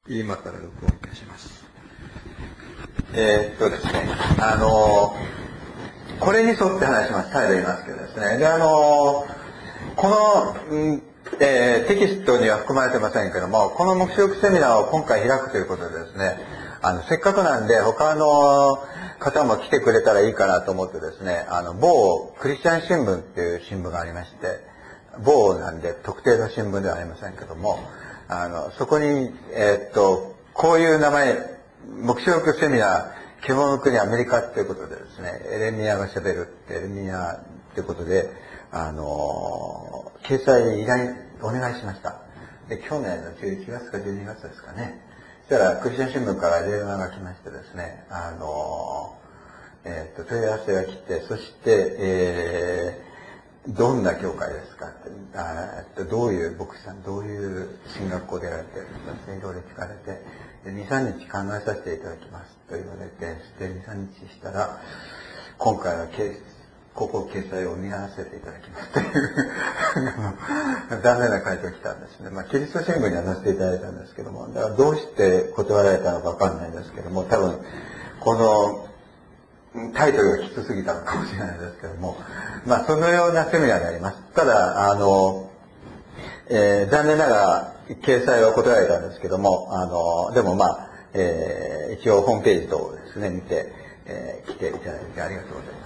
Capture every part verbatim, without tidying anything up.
今から録音いたします。えー、っとですね、あのー、これに沿って話します。再度言いますけどですね。で、あのー、この、うんえー、テキストには含まれてませんけども、この黙示録セミナーを今回開くということでですね、あの、せっかくなんで他の方も来てくれたらいいかなと思ってですね、あの、某クリスチャン新聞っていう新聞がありまして、某なんで特定の新聞ではありませんけども、あの、そこに、えー、っと、こういう名前、黙示録セミナー、獣の国アメリカっていうことでですね、エレミアが喋るってエレミアっていうことで、あの、掲載依頼お願いしました。で、去年のじゅういちがつかじゅうにがつですかね。そしたら、クリスチャン新聞から電話が来ましてですね、あの、えっと、問い合わせが来て、そして、えーどんな教会ですかって、あどういう牧師さん、どういう進学校でやられてるんですかっていろいろ聞かれて、に、さんにち考えさせていただきますと言われて、で、に、さんにちしたら、今回はここ掲載を見合わせていただきますという残念な回答が来たんですね。まあ、キリスト新聞には載せていただいたんですけども、だからどうして断られたのかわかんないんですけども、多分、この、タイトルがきつすぎたのかもしれないですけども、まあそのようなセミナーであります。ただ、あの、えー、残念ながら掲載は断られたんですけども、あの、でもまあ、えー、一応ホームページ等をですね、見て、えー、来ていただいてありがとうございます。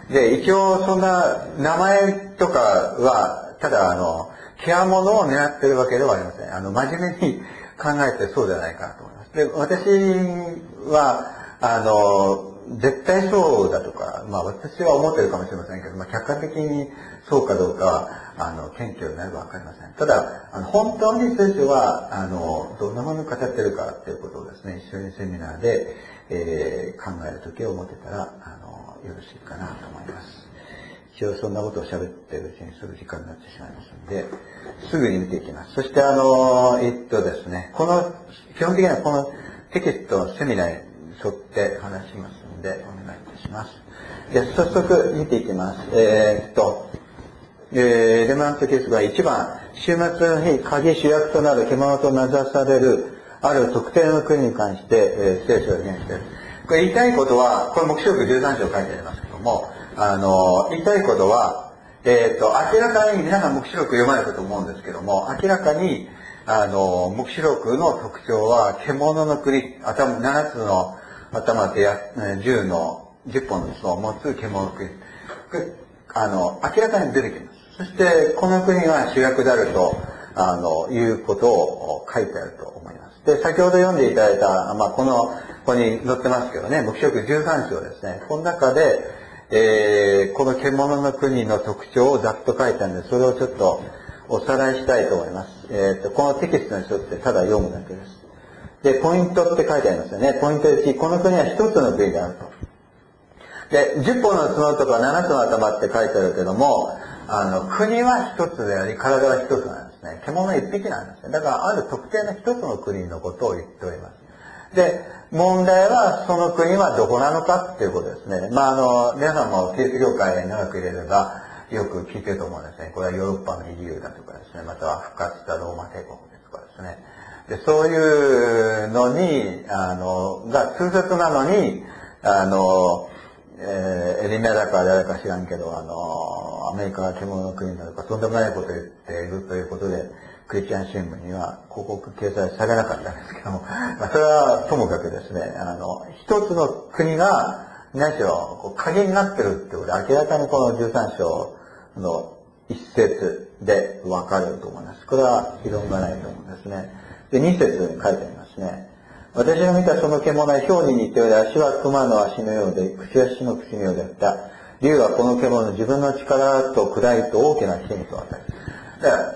で、一応そんな名前とかは、ただあの、ケアものを狙ってるわけではありません。あの、真面目に考えてそうじゃないかなと思います。で、私は、あの、絶対そうだとか、まあ私は思ってるかもしれませんけど、まあ客観的にそうかどうかは、あの、謙虚になればわかりません。ただ、あの本当に聖書は、あの、どんなものを語ってるかっていうことをですね、一緒にセミナーで、えー、考えるときを持てたら、あの、よろしいかなと思います。一応そんなことを喋ってるうちにすぐ時間になってしまいますので、すぐに見ていきます。そしてあの、えっとですね、この、基本的にはこのテキストのセミナーに沿って話しますので、お願いいたします。で、早速見ていきます。えー、っと、えー、エレマントケースがいちばん、週末の日、鍵主役となる獣と名指される、ある特定の国に関して、えー、聖書を表現している。これ言いたいことは、これ黙示録じゅうさん章書いてありますけども、あの、言いたいことは、えっと、明らかに、皆さん黙示録読まれたと思うんですけども、明らかに、あの、黙示録の特徴は、獣の国、頭、ななつの頭とやじゅうの、じゅっぽんの角を持つ獣の国。あの、明らかに出てきます。そして、この国が主役であると、あの、いうことを書いてあると思います。で、先ほど読んでいただいた、まあ、この、ここに載ってますけどね、黙示録じゅうさん章ですね。この中で、えー、この獣の国の特徴をざっと書いたんで、それをちょっとおさらいしたいと思います。えっと、このテキストに沿ってただ読むだけです。で、ポイントって書いてありますよね。ポイントいち、この国は一つの国であると。で、じゅっぽんの角とかななつの頭って書いてあるけども、あの、国は一つであり、体は一つなんですね。獣一匹なんですね。だから、ある特定の一つの国のことを言っております。で、問題は、その国はどこなのかっていうことですね。まあ、あの、皆さんもキリスト教会に長く入れれば、よく聞いてると思うんですね。これはヨーロッパの イーユー だとかですね、または復活したローマ帝国ですとかですね。で、そういうのに、あの、が通説なのに、あの、えー、エリメだか誰か知らんけど、あの、アメリカが獣の国だとか、とんでもないことを言っているということで、クリスチャン新聞には広告掲載されなかったんですけども、まあ、それはともかくですね、あの、一つの国が、何しろ、こう鍵になってるってことで、明らかにこのじゅうさん章の一節でわかると思います。これは異論がないと思うんですね。で、二節に書いてありますね。私が見たその獣は豹に似ており、足は熊の足のようで、口は獅の口のようであった。竜はこの獣の自分の力と位と大きな権威と与える。だから、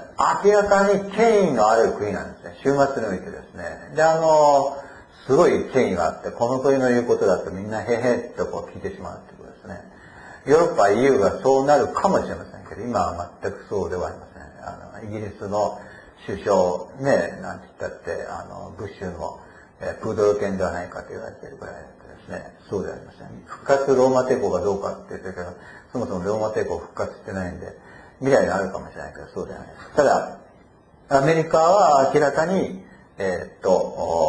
明らかに権威のある国なんですね。終末においてですね。で、あの、すごい権威があって、この国の言うことだとみんなへへっとこう聞いてしまうってことですね。ヨーロッパ イーユー がそうなるかもしれませんけど、今は全くそうではありません。あの、イギリスの首相、ね、なんて言ったって、あの、ブッシュの、えー、プードル犬ではないかと言われているぐらいでですね、そうではありません。復活ローマ帝国がどうかって言ってるけど、そもそもローマ帝国復活してないんで、未来があるかもしれないけど、そうじゃないです。ただ、アメリカは明らかに、えー、っと、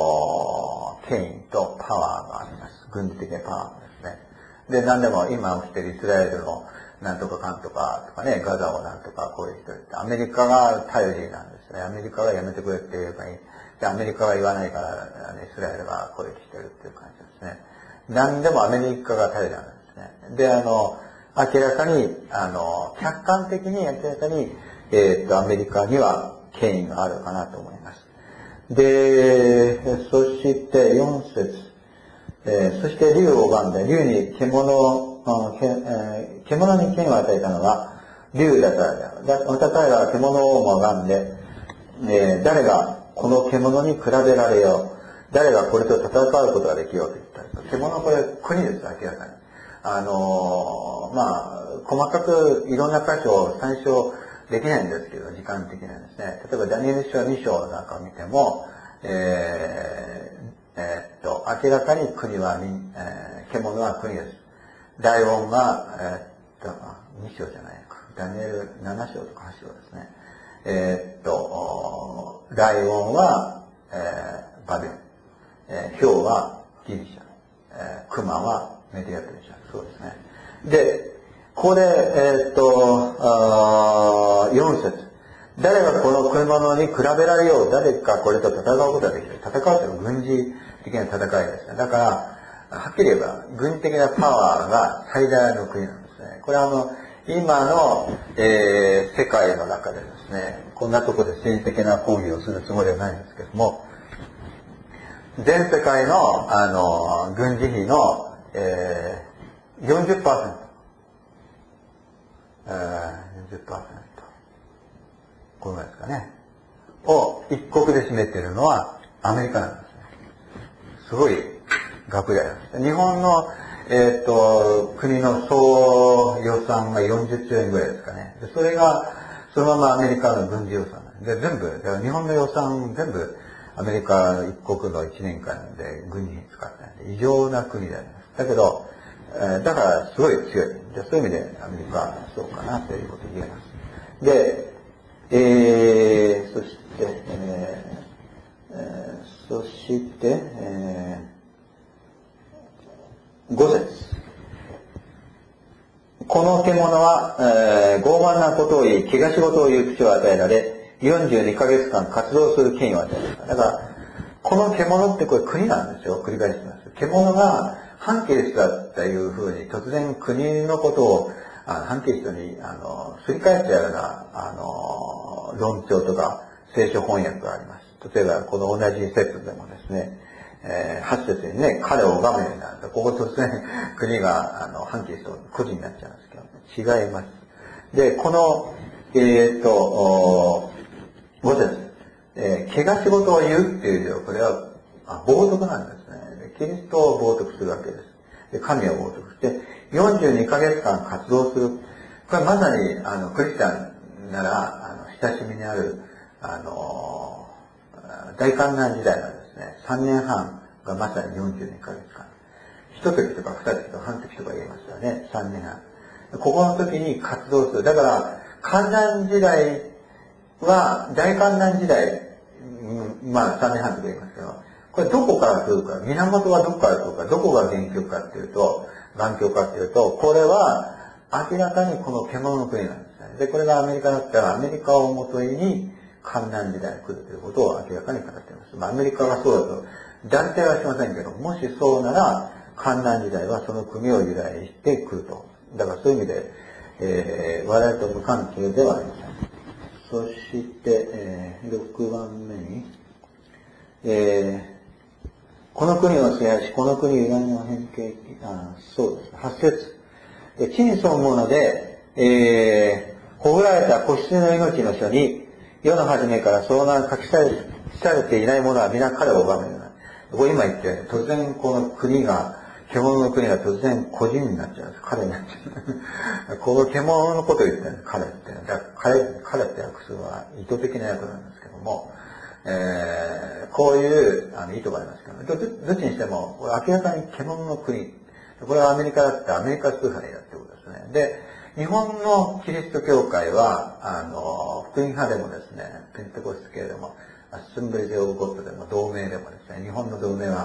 軍事的なパワーですね。で、何でも今起きてるイスラエルのなんとかかんとかとかね、ガザをなんとか攻撃してるって、アメリカが頼りなんですね。アメリカがやめてくれって言えばいい。で、アメリカが言わないから、イスラエルが攻撃してるっていう感じですね。何でもアメリカが頼りなんですね。で、あの、明らかに、あの、客観的に明らかに、えー、っと、アメリカには権威があるかなと思います。で、そしてよん節、えー、そして竜を拝んで、竜に獣、あけえー、獣に権を与えたのは竜だからである。だまた彼らは獣を拝んで、えー、誰がこの獣に比べられよう、誰がこれと戦うことができようと言った。獣これ国です、明らかに。あのー、まあ、細かくいろんな箇所を参照できないんですけど、時間的なんですね。例えばダニエル書に章なんかを見ても、えー、えー、っと、明らかに国は、えー、獣は国です。ライオンが、えー、っと、に章じゃないか。ダニエルなな章とかはち章ですね。えー、っと、ライオンは、えー、バビロン。えー、ヒョウはギリシャ。えー、クマはメディアペルシャ。そうですね。で、これ、えー、っと、あよん節。誰がこの獣に比べられよう、誰かこれと戦うことができる。戦うというのは軍事的な戦いですね。だから、はっきり言えば、軍事的なパワーが最大の国なんですね。これはあの、今の、えー、世界の中でですね、こんなところで政治的な抗議をするつもりはないんですけども、全世界の、あの、軍事費の、えー、よんじゅっパーセント。えー、よんじゅっパーセント。このぐらいですかね。を一国で占めているのはアメリカなんですね。すごい額であります。日本の、えっと、国の総予算がよんじゅっちょうえんぐらいですかね。でそれが、そのままアメリカの軍事予算なんで、全部、だから日本の予算全部アメリカの一国のいちねんかんで軍事に使ってないんで、異常な国であります。だけど、えー、だからすごい強い。でそういう意味でアメリカはそうかなということを言えます。で、えー、そして、えーえー、そして、えー、ご節。この獣は、えー、傲慢なことを言い、怪我仕事を言う口を与えられ、よんじゅうにかげつかん活動する権威を与えられた。だから、この獣ってこれ国なんですよ。繰り返します。獣が反キリストだっていうふうに突然国のことをあの反キリストにあのすり替えたようなあの論調とか聖書翻訳があります。例えばこの同じ説でもですね、えー、はち節にね、彼を拝むようになると、ここ突然国があの反キリスト個人になっちゃうんですけど、違います。で、この、えー、っと、ご節。えー、怪我仕事を言うっていう字は、これは冒涜なんですね。キリストを冒涜するわけです。で神を冒涜して、よんじゅうにかげつかん活動する。これまさに、あの、クリスチャンなら、あの、親しみにある、あの、大観難時代のですね、さんねんはんがまさによんじゅうにかげつかん。一月とか二月とか半月とか言いますよね、さんねんはん。ここの時に活動する。だから、観難時代は、大観難時代、うん、まあさんねんはんとか言いますけど、これどこから来るか、源はどこから来るか、どこが元凶かっていうと、元凶かっていうと、これは明らかにこの獣の国なんですね。で、これがアメリカだったら、アメリカをもとに観難時代に来るということを明らかに語っています。まあアメリカがそうだと断定はしませんけど、もしそうなら、観難時代はその国を由来して来ると。だからそういう意味で、えー、我々と無関係ではありません。そして、えー、ろくばんめに、えー、この国を支配し、この国由来の変形、あ、そうです。はち節。地に沿うもので、えー、ほぐられた子羊の命の書に、世の初めからその名が書きされされていないものは皆彼を拝むような。これ今言ったように、突然この国が、獣の国が突然個人になっちゃうんです。彼になっちゃう。この獣のことを言ってるんです。彼って。だから彼、彼って訳すのは意図的な訳なんですけども、えー、こういうあの意図がありますけど、ど, どっちにしても、これ明らかに獣の国。これはアメリカだってアメリカ崇拝だってことですね。で、日本のキリスト教会は、あの、福音派でもですね、ペンテコステ系でも、アッセンブリー・オブ・ゴッドでも同盟でもですね、日本の同盟は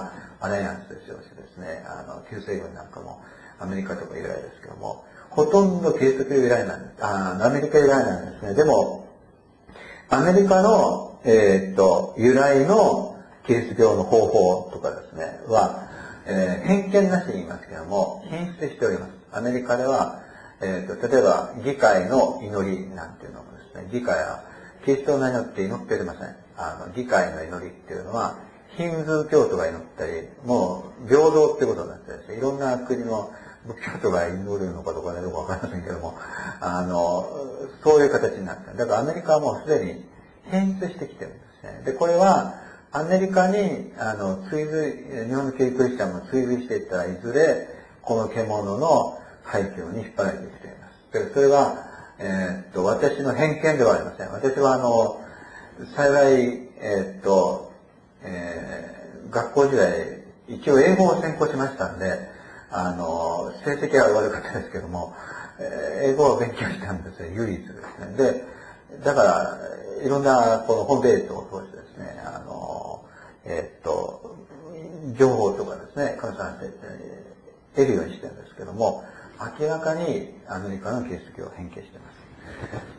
アライアンスで使用してですね、あの、旧西軍なんかもアメリカとか由来ですけども、ほとんどキリスト教由来なんです。あアメリカ由来なんですね。でも、アメリカの、えー、っと、由来のキリスト教の方法とかですね、は、えー、偏見なしに言いますけども、品質しております。アメリカでは、えー、と例えば議会の祈りなんていうのもですね、議会はキリストの名によって祈っておりません。あの議会の祈りっていうのはヒンズー教徒が祈ったり、もう平等ってことになってですね、いろんな国の仏教徒が祈るのかどうかよくわかりませんけども、あのそういう形になってる。だからアメリカはもうすでに変質してきてるんですね。でこれはアメリカにあの追随、日本のキリスト教も追随していったらいずれこの獣の廃墟に引っ張られてきています。でそれは、えー、っと私の偏見ではありません。私はあの幸い、えー、っと、えー、学校時代一応英語を専攻しましたんで、あの成績は悪かったですけども、えー、英語を勉強したんですよ、唯一ですね。でだからいろんなこのホームページを通してですね、あのえー、っと情報とかですね、換算して得るようにしてるんですけども、明らかにアメリカのキリスト教を変形しています。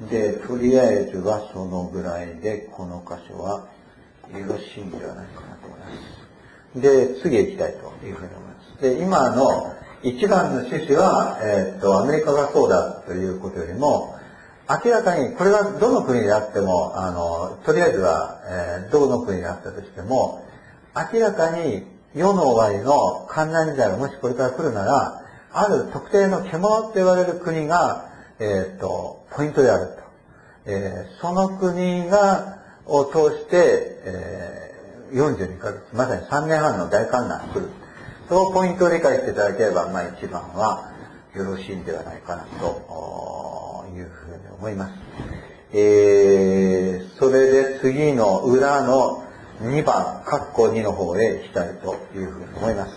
で、とりあえずはそのぐらいで、この箇所はよろしいんではないかなと思います。で、次へ行きたいというふうに思います。で、今の一番の趣旨は、えー、っと、アメリカがそうだということよりも、明らかに、これがどの国であっても、あの、とりあえずは、えー、どの国であったとしても、明らかに世の終わりの観覧時代がもしこれから来るなら、ある特定の獣と言われる国が、えっと、ポイントであると。えー、その国が、を通して、えー、よんじゅうにかげつ、まさにさんねんはんの大観覧が来る。そのポイントを理解していただければ、まあ一番はよろしいんではないかなというふうに思います。えー、それで次の裏のにばん、括弧にの方へ行きたいというふうに思います。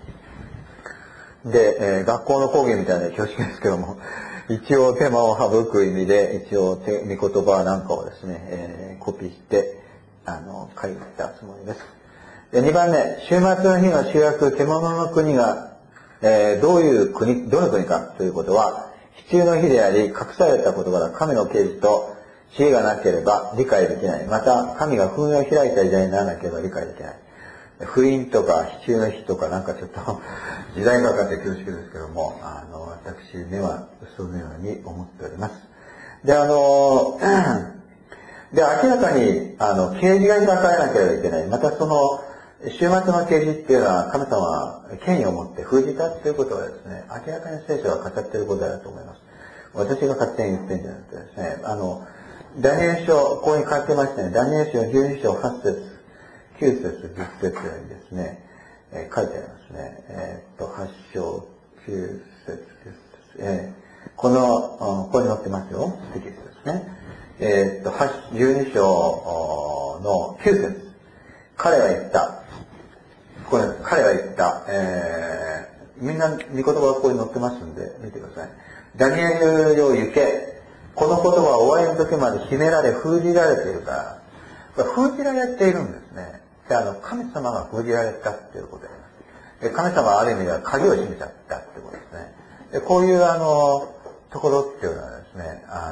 で、えー、学校の講義みたいな恐縮ですけども、一応手間を省く意味で、一応手見言葉なんかをですね、えー、コピーして、あの、書いたつもりです。で、にばんめ、終末の日の主役、獣の国が、えー、どういう国、どの国かということは、必要の日であり、隠されたことから神の啓示と知恵がなければ理解できない。また、神が封印を開いた時代にならなければ理解できない。封印とか、必要の日とか、なんかちょっと、時代がかかって恐縮ですけども、あの、私にはそのように思っております。で、あの、で、明らかに、あの、啓示が開かれなければいけない。またその、終末の啓示っていうのは、神様は権威を持って封じたということはですね、明らかに聖書は語っていることだと思います。私が勝手に言ってるんじゃなくてですね、あの、ダニエル書、ここに書いてましたね、ダニエル書じゅうに章はち節、きゅう節、じゅっ節にですね、えー、書いてありますね。えー、っと、はち章、きゅう節、じゅっ節、えー、この、ここに載ってますよ、テキストですね。えー、っと、じゅうに章のきゅう節。彼は言った。これ、彼は言った。えー、みんな、御言葉がここに載ってますんで、見てください。ダニエルよ行け。この言葉は終わりの時まで秘められ、封じられているから。これ封じられているんですね。で、あの、神様が封じられたっていうことで、神様はある意味では鍵を閉めちゃったってことですね。で、こういうあの、ところっていうのはですね、あ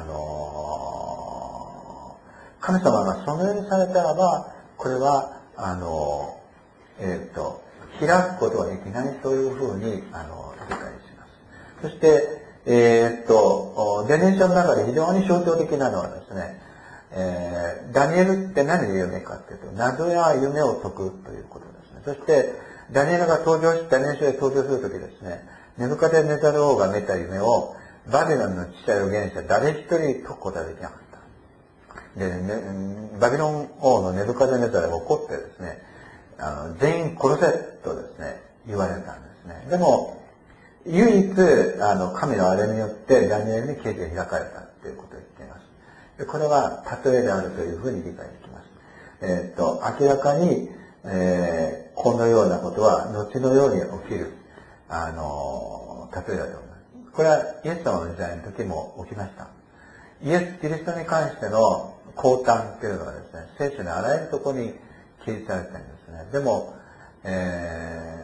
の、神様がそのようにされたらば、これは、あの、えっと、開くことができない、そういうふうに、あの、理解します。そして、えっと、デネーションの中で非常に象徴的なのはですね、えー、ダニエルって何の夢かっていうと、謎や夢を解くということですね。そして、ダニエルが登場し、ダニエル書で登場するときですね、ネブカデネザル王が見た夢を、バビロンの知者預言者誰一人解くことができなかった。で、ね、バビロン王のネブカデネザルが怒ってですね、あの、全員殺せとですね、言われたんですね。でも、唯一、あの、神のあれによってダニエルに啓示が開かれたということを言っています。でこれは例えであるというふうに理解できます。えー、っと、明らかに、えー、このようなことは後のように起きる、あの、例えだと思います。これはイエス様の時代の時も起きました。イエス・キリストに関しての降誕というのはですね、聖書のあらゆるところに記述されているんですね。でも、え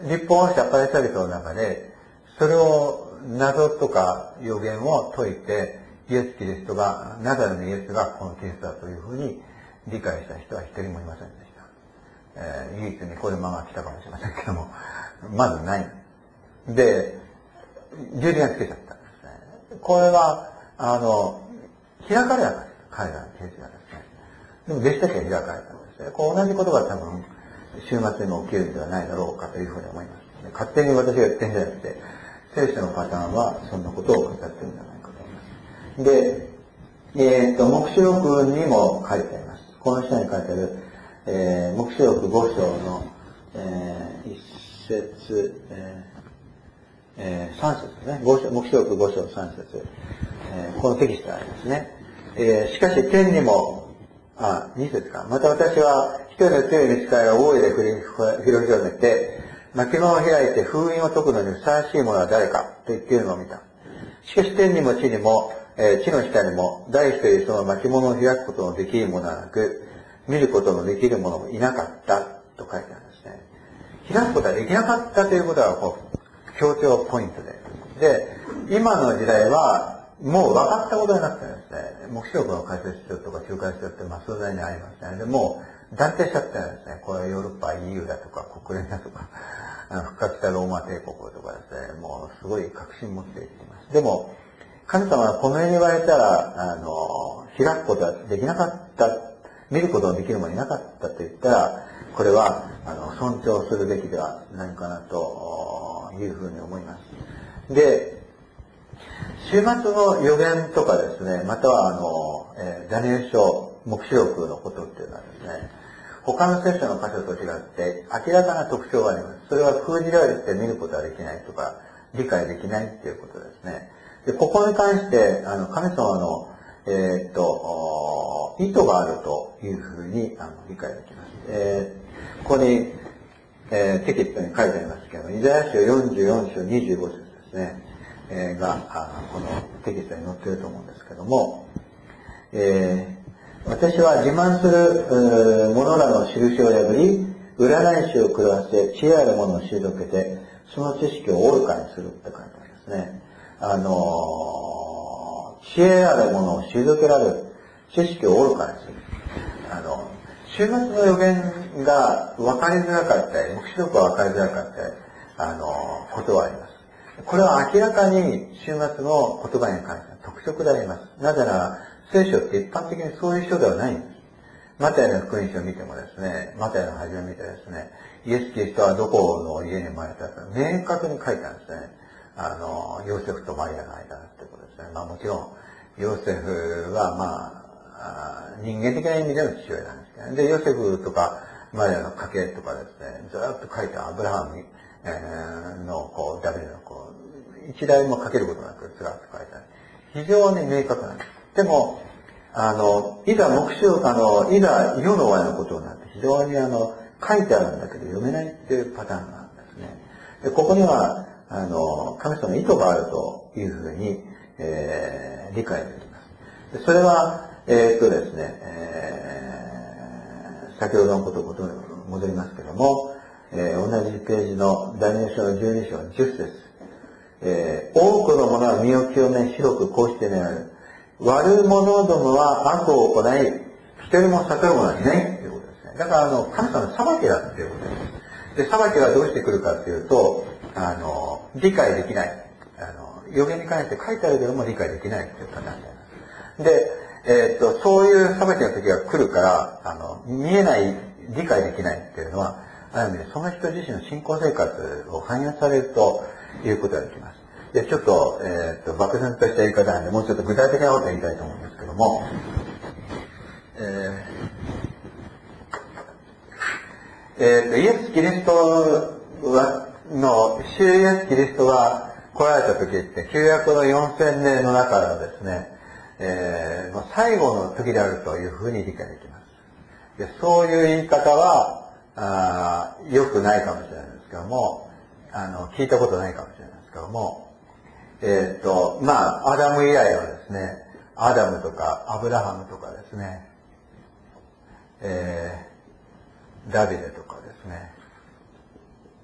立法者パレサリトの中で、それを謎とか予言を解いて、イエス・キリストが、ナザレのイエスがこのキリストだというふうに理解した人は一人もいませんでした。えー、唯一にこれマが来たかもしれませんけども、まずない。で、十字架つけちゃったんですね。これは、あの、開かれなかった。彼らのケースがですね。でも弟子たちが開かれたんですね。こう同じことが多分、週末にも起きるんではないだろうかというふうに思います。勝手に私が言ってるんじゃなくて、聖書のパターンはそんなことを語ってるんじゃないかと思います。で、えー、っと、黙示録にも書いてあります。この下に書いてある、えー、黙示録ご章の、えー、一節、えーえー、三節ですね。黙示録ご章三節、えー、このテキストがありますね。えー、しかし天にも、あ、二節か。また私は一人の強い御使いが大いで振り広げて、巻物を開いて封印を解くのにふさわしいものは誰かと言っているのを見た。しかし天にも地にも、えー、地の下にも誰一人その巻物を開くことのできるものはなく、見ることのできる者もいなかったと書いてあるんですね。開くことはできなかったということがこう強調ポイントで。で、今の時代はもう分かったことになってるんですね。黙示録の解説書とか中解説書ってまあ素材にありますね。でもう断定しちゃってるんですね。これはヨーロッパ イーユー だとか国連だとか、復活したローマ帝国とかですね、もうすごい確信持って言っています。でも、神様はこのように言われたら、あの、開くことはできなかった、見ることのできるものいなかったと言ったら、これは、あの、尊重するべきではないかなというふうに思います。で、週末の予言とかですね、またはあの、えー、ダニエル書、黙示録のことっていうのはですね、他の聖書の箇所と違って明らかな特徴があります。それは封じられて見ることはできないとか、理解できないっていうことですね。で、ここに関して、あの、神様の、えー、っと、意図があるというふうにあの理解できます。えー、ここに、えー、テキストに書いてありますけど、イザヤ書よんじゅうよん章にじゅうご節ですね、えー、が、このテキストに載っていると思うんですけども、えー私は自慢する者らの印を破り、占い師を狂わせ、知恵ある者を退けて、その知識を愚かにするって書いてありますね。あの、知恵ある者を退けられる、知識を愚かにする。あの、週末の予言が分かりづらかったり、黙示録が分かりづらかったり、あの、ことはあります。これは明らかに週末の言葉に関しては特色であります。なぜなら、聖書って一般的にそういう書ではないんです。マタイの福音書を見てもですね、マタイの初めを見てですね、イエス・キリストはどこの家に生まれたか明確に書いてあるんですね。あの、ヨセフとマリアの間だってことですね。まあもちろん、ヨセフはまあ、人間的な意味での父親なんですけどね。で、ヨセフとかマリアの家系とかですね、ずっと書いてあるアブラハムに、えー、の、こう、ダビデのこう、一台も書けることなくずらっと書いてある。非常に明確なんです。でも、あの、いざ目視あの、いざ世の終わりのことになって非常にあの、書いてあるんだけど読めないっていうパターンなんですね。で、ここには、あの、神様の意図があるというふうに、えー、理解できます。でそれは、えー、っとですね、えー、先ほどのことに戻りますけども、えー、同じページのダニエル書のじゅうに章のじゅっ節、えー、多くの者は身を清め、白くこうして願う。悪者どもは悪を行い、一人も悟る者はいないっていうことですね。だから、あの、神様の裁きだっていうことです。で、裁きはどうしてくるかっていうと、あの、理解できない。あの、予言に関して書いてあるけども理解できないっていうパターンになります。で、えー、っと、そういう裁きの時が来るから、あの、見えない、理解できないっていうのは、ある意味でその人自身の信仰生活を反映されるということができます。で、ちょっと、えっと、漠然とした言い方なんで、もうちょっと具体的なことを言いたいと思うんですけども、えー、えー、と、イエス・キリストは、の、主イエス・キリストが来られた時って、旧約のよんせんねんの中のですね、えー、最後の時であるというふうに理解できます。で、そういう言い方は、あ良くないかもしれないですけども、あの、聞いたことないかもしれないですけども、えっと、まあ、アダム以来はですね、アダムとかアブラハムとかですね、えー、ダビデとかですね、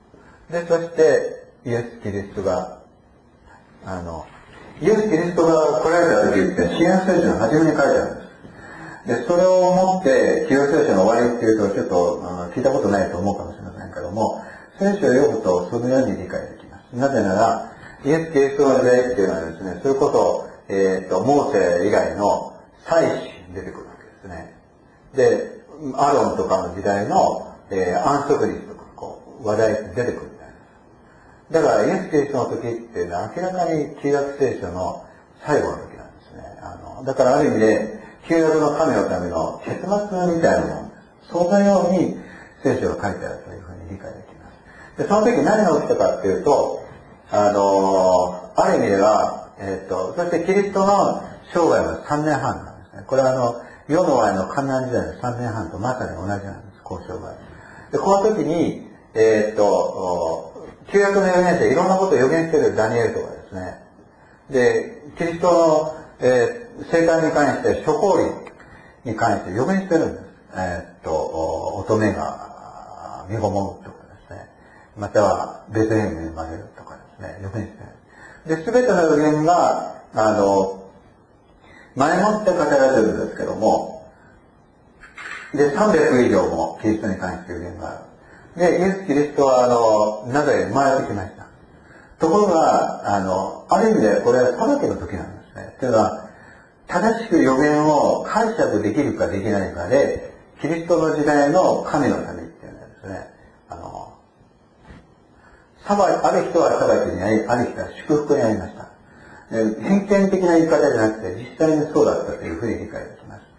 で、そして、イエス・キリストが、あの、イエス・キリストが来られた時って、新約聖書の初めに書いてあるんです。で、それをもって、旧約聖書の終わりっていうと、ちょっと、あの聞いたことないと思うかもしれませんけども、聖書を読むと、そのように理解できます。なぜなら、イエス・キリストの時代っていうのはですね、それこそ、えっと、モーセ以外の祭司に出てくるわけですね。で、アロンとかの時代の、えー、安息日とか、こう、話題って出てくるみたいな。だから、イエス・キリストの時っていうのは明らかに旧約聖書の最後の時なんですね。あの、だからある意味で、旧約の神のための結末みたいなものです。そのように聖書が書いてあるというふうに理解できます。で、その時何が起きたかっていうと、あの、ある意味では、えっと、そしてキリストの生涯はさんねんはんなんですね。これはあの、世の前の観難時代のさんねんはんとまさに同じなんです、交渉が。で、この時に、えー、っと、旧約の預言者、いろんなことを預言しているダニエルとかですね。で、キリストの、えー、生誕に関して、諸降臨に関して預言してるんです。えー、っと、乙女が身ごもるとかですね。または、ベツレヘムに生まれるとかですね、預言してる。で、すべての預言が、あの、前もって語られてるんですけども、で、さんびゃく以上もキリストに関して預言がある。で、イエス・キリストは、あの、ナザレに生まれてきました。ところが、あの、ある意味でこれは裁きの時なんですね。というのは、正しく預言を解釈できるかできないかで、キリストの時代の神のためっていうのはですね、あの、裁ある人は裁きにあり、ある人は祝福にありました。偏見的な言い方じゃなくて、実際にそうだったというふうに理解できます。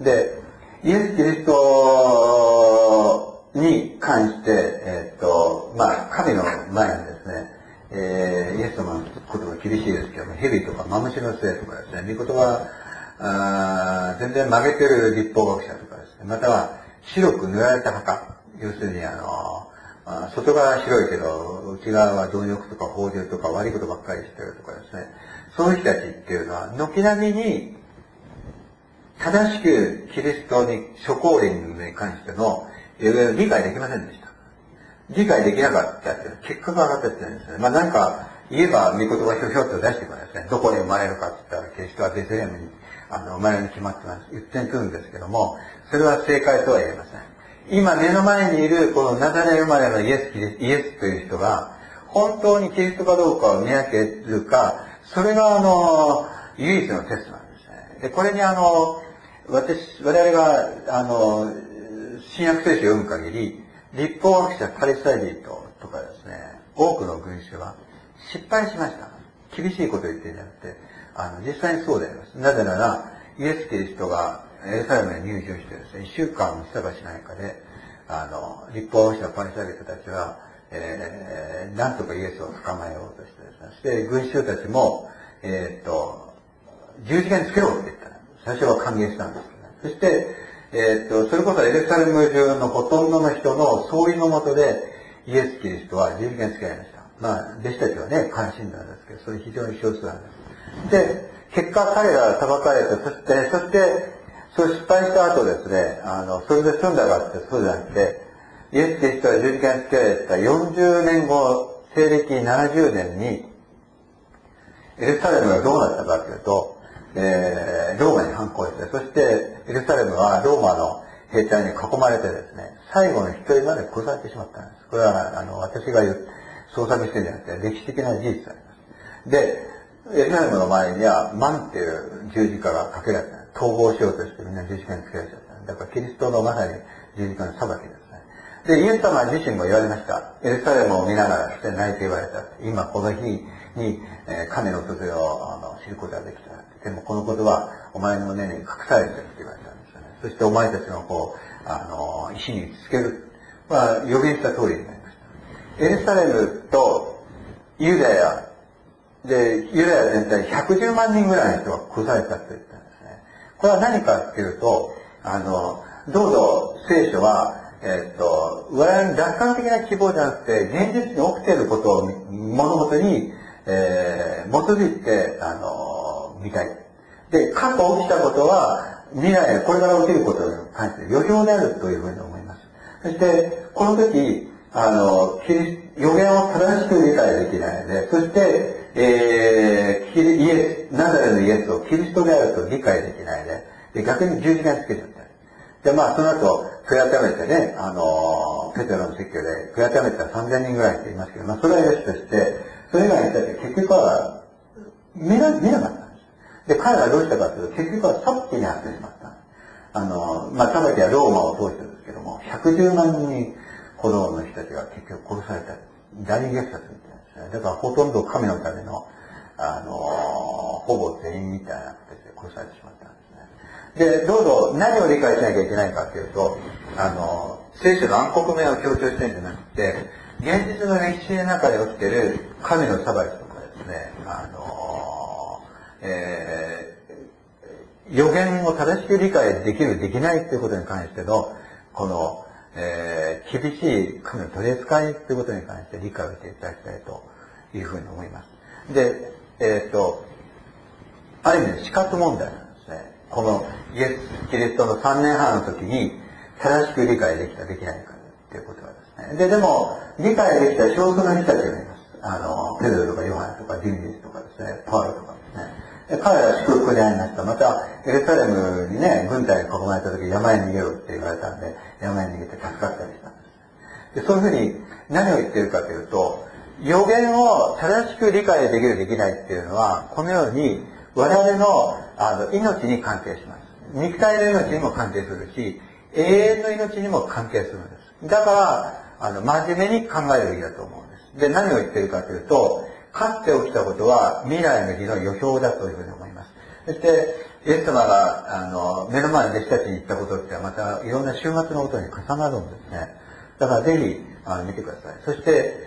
で、イエス・キリストに関して、えっと、まあ、神の前にですね、えー、イエス様の言葉厳しいですけども、蛇とかマムシの杖とかですね、御言葉、あ全然曲げてる立法学者とかですね、または白く塗られた墓、要するにあの、外側は白いけど、内側は貪欲とか放縦とか悪いことばっかりしてるとかですね、そういう人たちっていうのは、軒並みに、正しくキリストに、諸降臨に関しての、理解できませんでした。理解できなかったっていう結果が上がったって言うんですね。まあなんか、言えば、御言葉ひょひょっと出してくるんですね。どこに生まれるかって言ったら、キリストはベツレヘムに、あの、生まれるに決まってます。言ってくるんですけども、それは正解とは言えません。今目の前にいる、このナザレ生まれのイエス、イエスという人が、本当にキリストかどうかを見分けるか、それがあの、唯一のテストなんですね。で、これにあの、私、我々が、あの、新約聖書を読む限り、立法学者、パリサイ人とかですね、多くの群衆は失敗しました。厳しいことを言ってるんじゃなくて、あの、実際にそうであります。なぜなら、イエス・キリストがエルサレムに入場してですね、一週間もしたかしないかで、あの、立法学者、パリサイ人たちは、えー、なんとかイエスを捕まえようとしてですね、そして群衆たちも、えー、っと、十字架につけろって言った。最初は歓迎したんですけどね。そして、えー、っと、それこそエルサレム中のほとんどの人の総意のもとで、イエス・キリストは十字架につけられました。まあ、弟子たちはね、関心なんですけど、それ非常に少数なんです。で、結果彼らは裁かれて、そして、そして、そう失敗した後ですね、あの、それで済んだかってそうじゃなくて、イエス・キリストは十字架につけられたよんじゅうねんご、西暦ななじゅうねんに、エルサレムがどうなったかというと、えー、ローマに反抗して、そしてエルサレムはローマの兵隊に囲まれてですね、最後の一人まで殺されてしまったんです。これは、あの、私が言う、創作してるんじゃなくて、歴史的な事実であります。で、エルサレムの前には、マンっていう十字架がかけられた。逃亡しようとしてみんな十字架につけられちゃった。だからキリストのまさに十字架の裁きですね。で、イエス様自身も言われました。エルサレムを見ながらして泣いて言われた。今この日に、えー、神の訪れをあの知ることができた。でもこのことはお前の胸に隠されてるって言われたんですよね。そしてお前たちのこう、あの、石につける。まあ、予言した通りになりました。エルサレムとユダヤ、で、ユダヤ全体ひゃくじゅうまんにんぐらいの人が殺されたと言ったんですね。これは何かっていうと、あの、どうぞ聖書は、えっと、我々の楽観的な希望じゃなくて、現実に起きていることを物事に、えー、基づいて、あの、見たい。で、過去起きたことは、未来でこれから起きることに関して予表であるというふうに思います。そして、この時、 あの、キリ予言を正しく理解できないので、そして、えー、キリイエス、ナザレのイエスをキリストであると理解できないで、で逆に十字架につけちゃった。で、まあ、その後、悔い改めてね、あの、ペテロの説教で、悔い改めたらさんぜんにんぐらいって言いますけど、まあ、それはよしとして、それ以外の人たち結局は、見な、見なかったんです。で、彼らはどうしたかというと、結局はサッキにあってしまった。あの、まあ、裁きはローマを通してるんですけども、ひゃくじゅうまんにんほどの人たちが結局殺された。大虐殺みたいですね。だからほとんど神のための、あの、ほぼ全員みたいな形で殺されてしまったんですね。で、どうぞ何を理解しなきゃいけないかというと、あの、聖書の暗黒面を強調してるんじゃなくて、現実の歴史の中で起きている神の裁きとかですね、あの、えー、予言を正しく理解できる、できないということに関しての、この、えー、厳しい神の取り扱いということに関して理解をしていただきたいというふうに思います。で、えっと、ある意味で死活問題なんですね。このイエス・キリストのさんねんはんの時に正しく理解できた、できないかということはですね。で、でも、理解できた少数の人たちがいます。あの、ペドロとかヨハネとかディミリスとかですね、パウロとかですね。彼らは祝福でありました。また、エルサレムにね、軍隊に囲まれた時、山へ逃げろって言われたんで、山へ逃げて助かったりしたんです。で、そういうふうに何を言ってるかというと、予言を正しく理解できる、できないっていうのは、このように我々のあの命に関係します。肉体の命にも関係するし、永遠の命にも関係するんです。だから、あの、真面目に考えるべきだと思うんです。で、何を言ってるかというと、かつて起きたことは未来の日の予表だというふうに思います。そして、イエス様が、あの、目の前の弟子たちに言ったことってまたいろんな週末のことに重なるんですね。だからぜひ、あの、見てください。そして、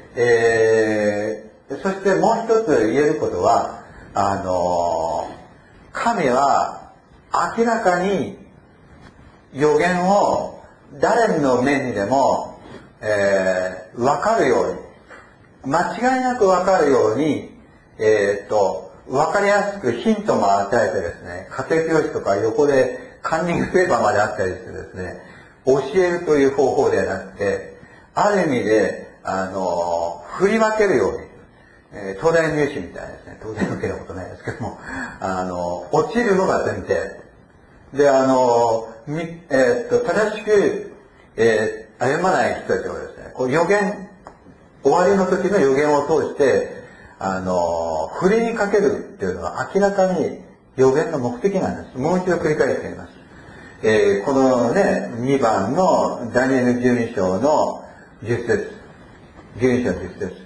えー、そしてもう一つ言えることは、あの、神は明らかに予言を誰の目にでも、えー、わかるように、間違いなくわかるように、えー、っと、わかりやすくヒントも与えてですね、家庭教師とか横でカンニングペーパーまであったりしてですね、教えるという方法ではなくて、ある意味で、あの、振り分けるように、えー、東大入試みたいですね、東大受けたことないですけども、あの、落ちるのが前提。で、あの、みえー、っと、正しく、えー、歩まない人たちはですね、こう予言、終わりの時の予言を通して、あの、振りにかけるっていうのは明らかに予言の目的なんです。もう一度繰り返してみます。えー、このね、にばんのダニエルじゅうに章のじゅっ節。じゅうに章のじゅっ節。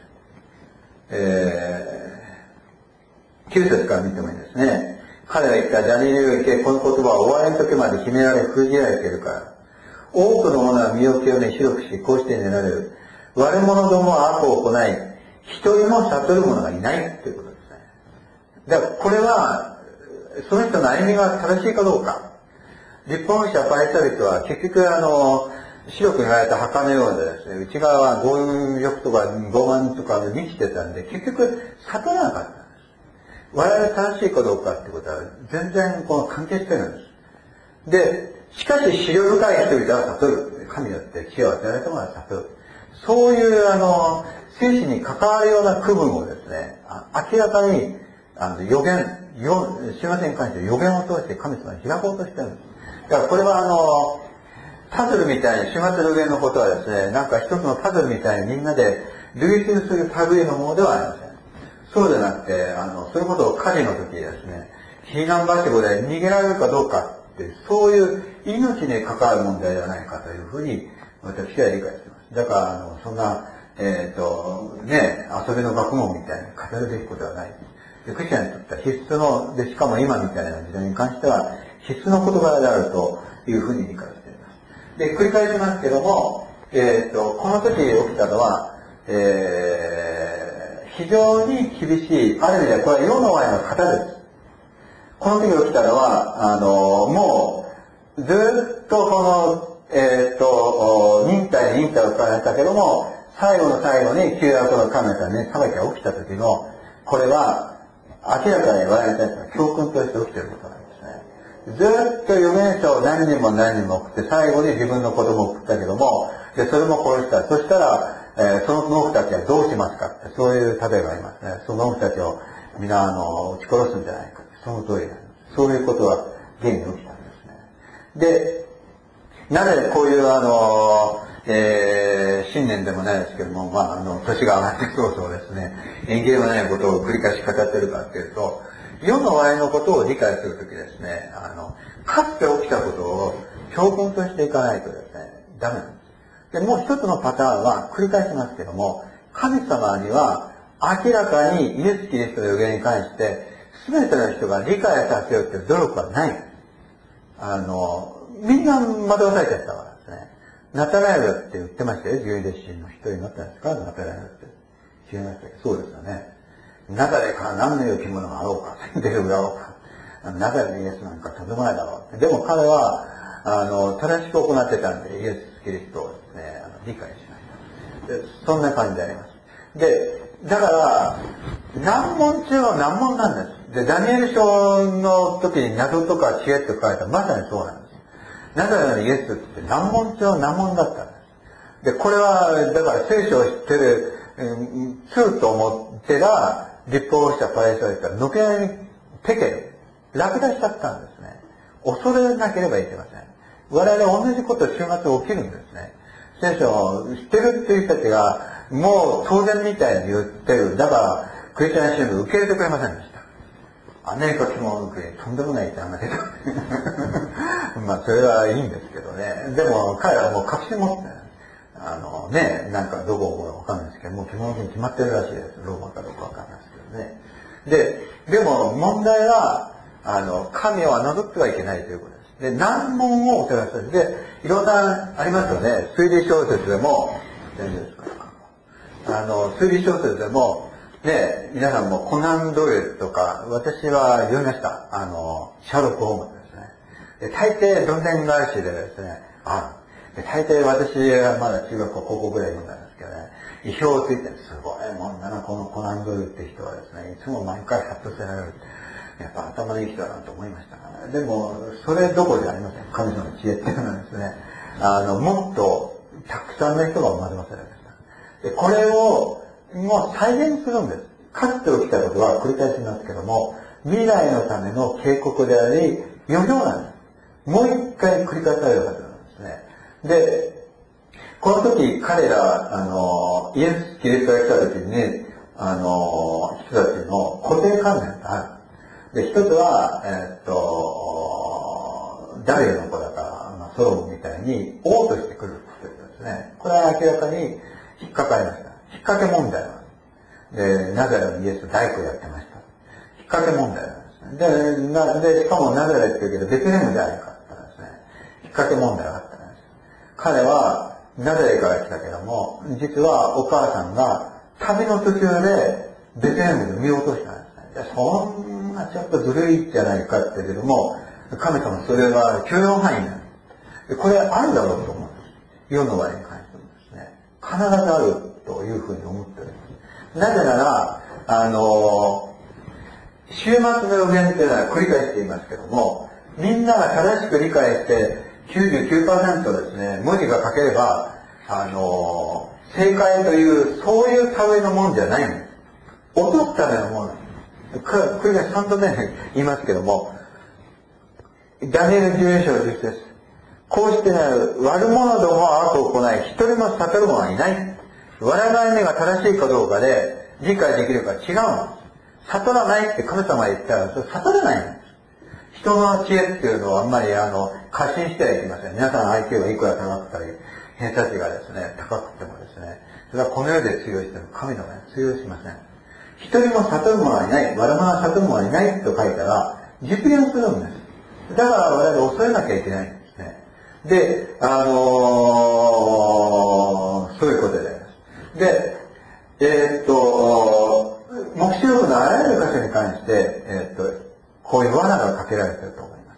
えー、きゅう節から見てもいいですね。彼が言ったダニエルに行け、この言葉は終わりの時まで秘められ、封じられているから。多くの者は身を清め、白くし、こうして寝られる。悪者どもは悪を行い、一人も悟る者がいないということですね。だからこれは、その人の歩みが正しいかどうか。立法者パリサイ人は結局あの、白く塗られた墓のようでですね、内側は強欲とか傲慢とかで満ちてたんで、結局悟らなかったんです。我々正しいかどうかってことは全然この関係してるんです。で、しかし思慮深い人々は悟る。神によって知恵を与えられたものは悟る。そういうあの、生死に関わるような区分をですね、明らかにあの予言、幸せに関して予言を通して神様に開こうとしてるんです。だからこれはあの、パズルみたいに、始末予言のことはですね、なんか一つのパズルみたいにみんなで類推する類のものではありません。そうじゃなくて、あの、そういうことを火事の時ですね、避難場所で逃げられるかどうかって、そういう命に関わる問題ではないかというふうに私は理解しています。だから、あの、そんな、えっと、ね、遊びの学問みたいに語るべきことはない。でクリスチャンにとっては必須の、で、しかも今みたいな時代に関しては必須の言葉であるというふうに理解しています。で、繰り返しますけども、えっと、この時起きたのは、えー、非常に厳しい、ある意味でこれは世の前の方です。この時起きたのは、あの、もう、ずっとこの、えっと、忍耐に忍耐をされたけども、最後の最後に旧約の神様に裁きが起きた時の、これは、明らかに我々に対しての教訓として起きていることなんですね。ずっと預言者を何人も何人も送って、最後に自分の子供を送ったけども、で、それも殺した。そしたら、 えー、その農夫たちはどうしますかって、そういう例えがありますね。その農夫たちを皆、あの、撃ち殺すんじゃないかって、その通りなんです。そういうことは現に起きたんですね。で、なぜこういうあの、えー、新年でもないですけども、まあ、あの、年が上がってそうそうですね、縁起でもないことを繰り返し語ってるかっていうと、世の終わりのことを理解するときですね、あの、かつて起きたことを教訓としていかないとですね、ダメなんです。で、もう一つのパターンは繰り返しますけども、神様には明らかにイエス・キリストの予言に関して、すべての人が理解させようという努力はない。あの、みんな惑わされちゃったからですね。ナタナエルって言ってましたよ。十二弟子の一人になったんですか、ナタナエルって。知りましたけど、そうですよね。中でから何の良きものがあろうか、出るだろうか。中でイエスなんかとんでもないだろうって。でも彼は、あの、正しく行ってたんで、イエス・キリストをですね、あの理解しました。で、そんな感じであります。で、だから、難問中は難問なんです。で、ダニエル書の時に謎とか知恵って書いたらまさにそうなんです。なぜならイエスって難問中は難問だったんです。で、これは、だから聖書を知ってる、うん、通と思ってら、立法をしたパレスを言ったら、抜けないにペケル、ラクダしちゃったんですね。恐れなければいけません。我々同じこと週末起きるんですね。聖書を知ってるっていう人たちが、もう当然みたいに言ってる。だから、クリスチャン新聞受け入れてくれませんでした。アメリカ機能受けとんでもないって話がまあそれはいいんですけどね。でも彼はもう確信持って、あのね、なんかどこかわかんないですけど、もう機能に決まってるらしいです。ローマかどうかわかんないですけどね。で、でも問題は、あの、神を侮ってはいけないということです。で、難問をお照らしで、いろんな、ありますよね。推理小説でも、大丈夫ですか？あの、推理小説でも、ね、皆さんもコナンドイルとか、私は読みました。あの、シャーロック・ホームズですね。で、大抵、どんでん返しでですね、あ、で大抵私はまだ中学校、高校ぐらい読んだんですけどね、意表をついてる、すごいもんだな、このコナンドイルって人はですね、いつも毎回発表される。やっぱ頭のいい人だなと思いましたからね。でも、それどころじゃありません。神様の知恵っていうのはですね、あの、もっと、たくさんの人が惑わされました。で、これを、もう再現するんです。かつて起きたことは繰り返しますけども、未来のための警告であり、予兆なんです。もう一回繰り返されるはずなんですね。で、この時彼ら、あの、イエス・キリストが来た時に、あの、人たちの固定観念がある。で、一つは、えー、っと、ダビデの子だから、まあ、ソロモンみたいに王として来るということですね。これは明らかに引っかかりました。引っ掛け問題なんです。で、ナザレのイエス大工やってました。引っ掛け問題なんですね。で、なでしかもナザレって言うけど、ベツレヘムじゃないかったんですね。引っ掛け問題があったんです。彼は、ナザレから来たけども、実はお母さんが旅の途中でベツレヘムで見落としたんですね。でそんなちょっとずるいじゃないかって言うけども、神様それは許容範囲なんです。でこれあるだろうと思うんです。世の終わりに関してもですね。必ずあるというふうに思っております。なぜなら、あの、終末の予言っていうのは繰り返していますけども、みんなが正しく理解して、きゅうじゅうきゅうパーセント ですね、文字が書ければ、あの、正解という、そういうためのもんじゃないんです。落とすためのものなんです。繰り返しさんどめ言いますけども、ダニエルじゅうよん章じゅっ節。こうしてなる悪者どもは悪を行い、一人も悟る者はいない。我々目が正しいかどうかで理解できるか違うんです。悟らないって神様が言ったら、それ悟らないんです。人の知恵っていうのはあんまりあの、過信してはいけません。皆さん アイキュー がいくら高くたり、偏差値がですね、高くてもですね、それはこの世で通用しても神の目は通用しません。一人も悟る者はいない、悪者は悟る者はいないと書いたら、実現するんです。だから我々恐れなきゃいけないんですね。で、あのー、そういうことであります。で、えー、っと、黙示録のあらゆる箇所に関して、えー、っと、こういう罠がかけられていると思います。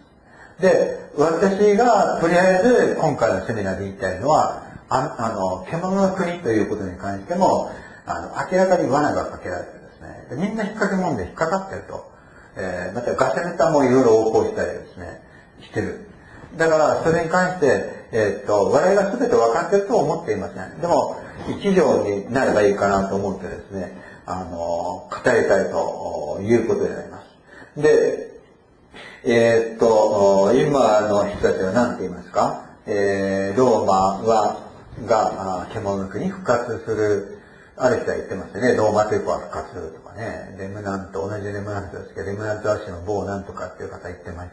で、私がとりあえず今回のセミナーで言いたいのは、あ, あの、獣の国ということに関しても、あの、明らかに罠がかけられてですね、でみんな引っ掛け問題引っかかってると。えー、またガセネタもいろいろ横行したりですね、してる。だから、それに関して、えー、っと、我々が全て分かっているとは思っていません。でも、 一条になればいいかなと思ってですね、あの、語りたいということになります。で、えー、っと、今の人たちは何て言いますか、えー、ローマは、が、獣の国に復活する、ある人は言ってますね。ローマ帝国は復活するとかね。レムナント、同じレムナントですけど、レムナント亜種の某なんとかっていう方言っておりました。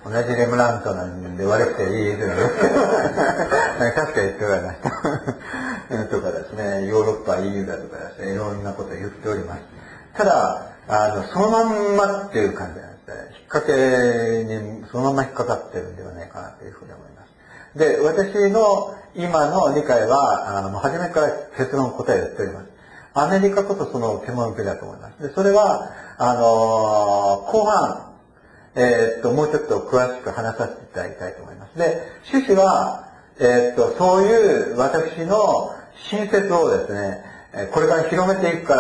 同じレムナントなんで悪くていいですよね。確か言っておられました。とかですね、ヨーロッパ イーユー だとかですね、いろんなことを言っております。ただ、あの、そのまんまっていう感じなんですね。引っ掛けにそのまま引っかかってるんではないかなというふうに思います。で、私の今の理解は、あの、初めから結論答えを言っております。アメリカこそその獣の国だと思います。で、それは、あのー、後半、えー、っと、もうちょっと詳しく話させていただきたいと思います。で、趣旨は、えー、っと、そういう私の親切をですね、これから広めていくから、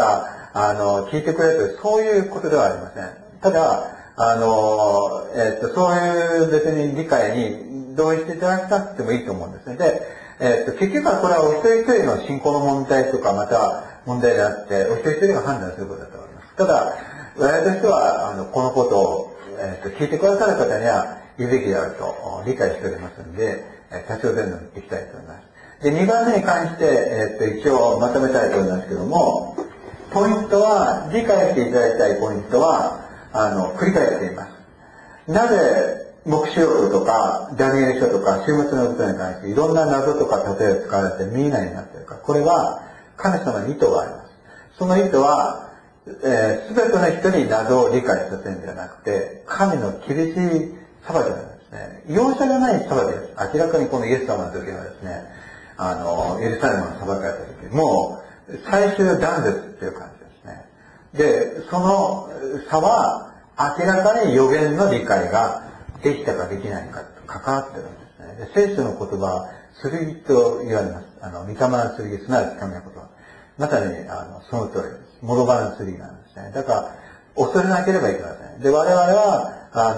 あの、聞いてくれという、そういうことではありません。ただ、あの、えー、っと、そういう別に理解に同意していただきたくてもいいと思うんですね。で、えー、っと、結局はこれはお一人一人の信仰の問題とか、また問題であって、お一人一人が判断することだと思います。ただ、我々としては、あの、このことを、えー、と聞いてくださる方には言うべきであると理解しておりますので、多少前後にいきたいと思います。で、にばんめに関して、えー、と一応まとめたいと思いますけども、ポイントは、理解していただきたいポイントは、あの、繰り返しています。なぜ、黙示録とか、ダニエル書とか、終末のことに関していろんな謎とか例えを使われて見えないようになっているか。これは、神様に意図があります。その意図は、えー、全ての人に謎を理解させるんじゃなくて、神の厳しい裁きなんですね。容赦がない裁きです。明らかにこのイエス様の時はですね、あの、エルサレムが裁かれた時、もう、最終断絶っていう感じですね。で、その差は、明らかに予言の理解ができたかできないかと関わってるんですね。で、聖書の言葉、剣と言われます。あの、御霊の剣、すなわち神の言葉。まさに、あの、その通りです。モロバの剣なんですね。だから、恐れなければいけません。で、我々は、あ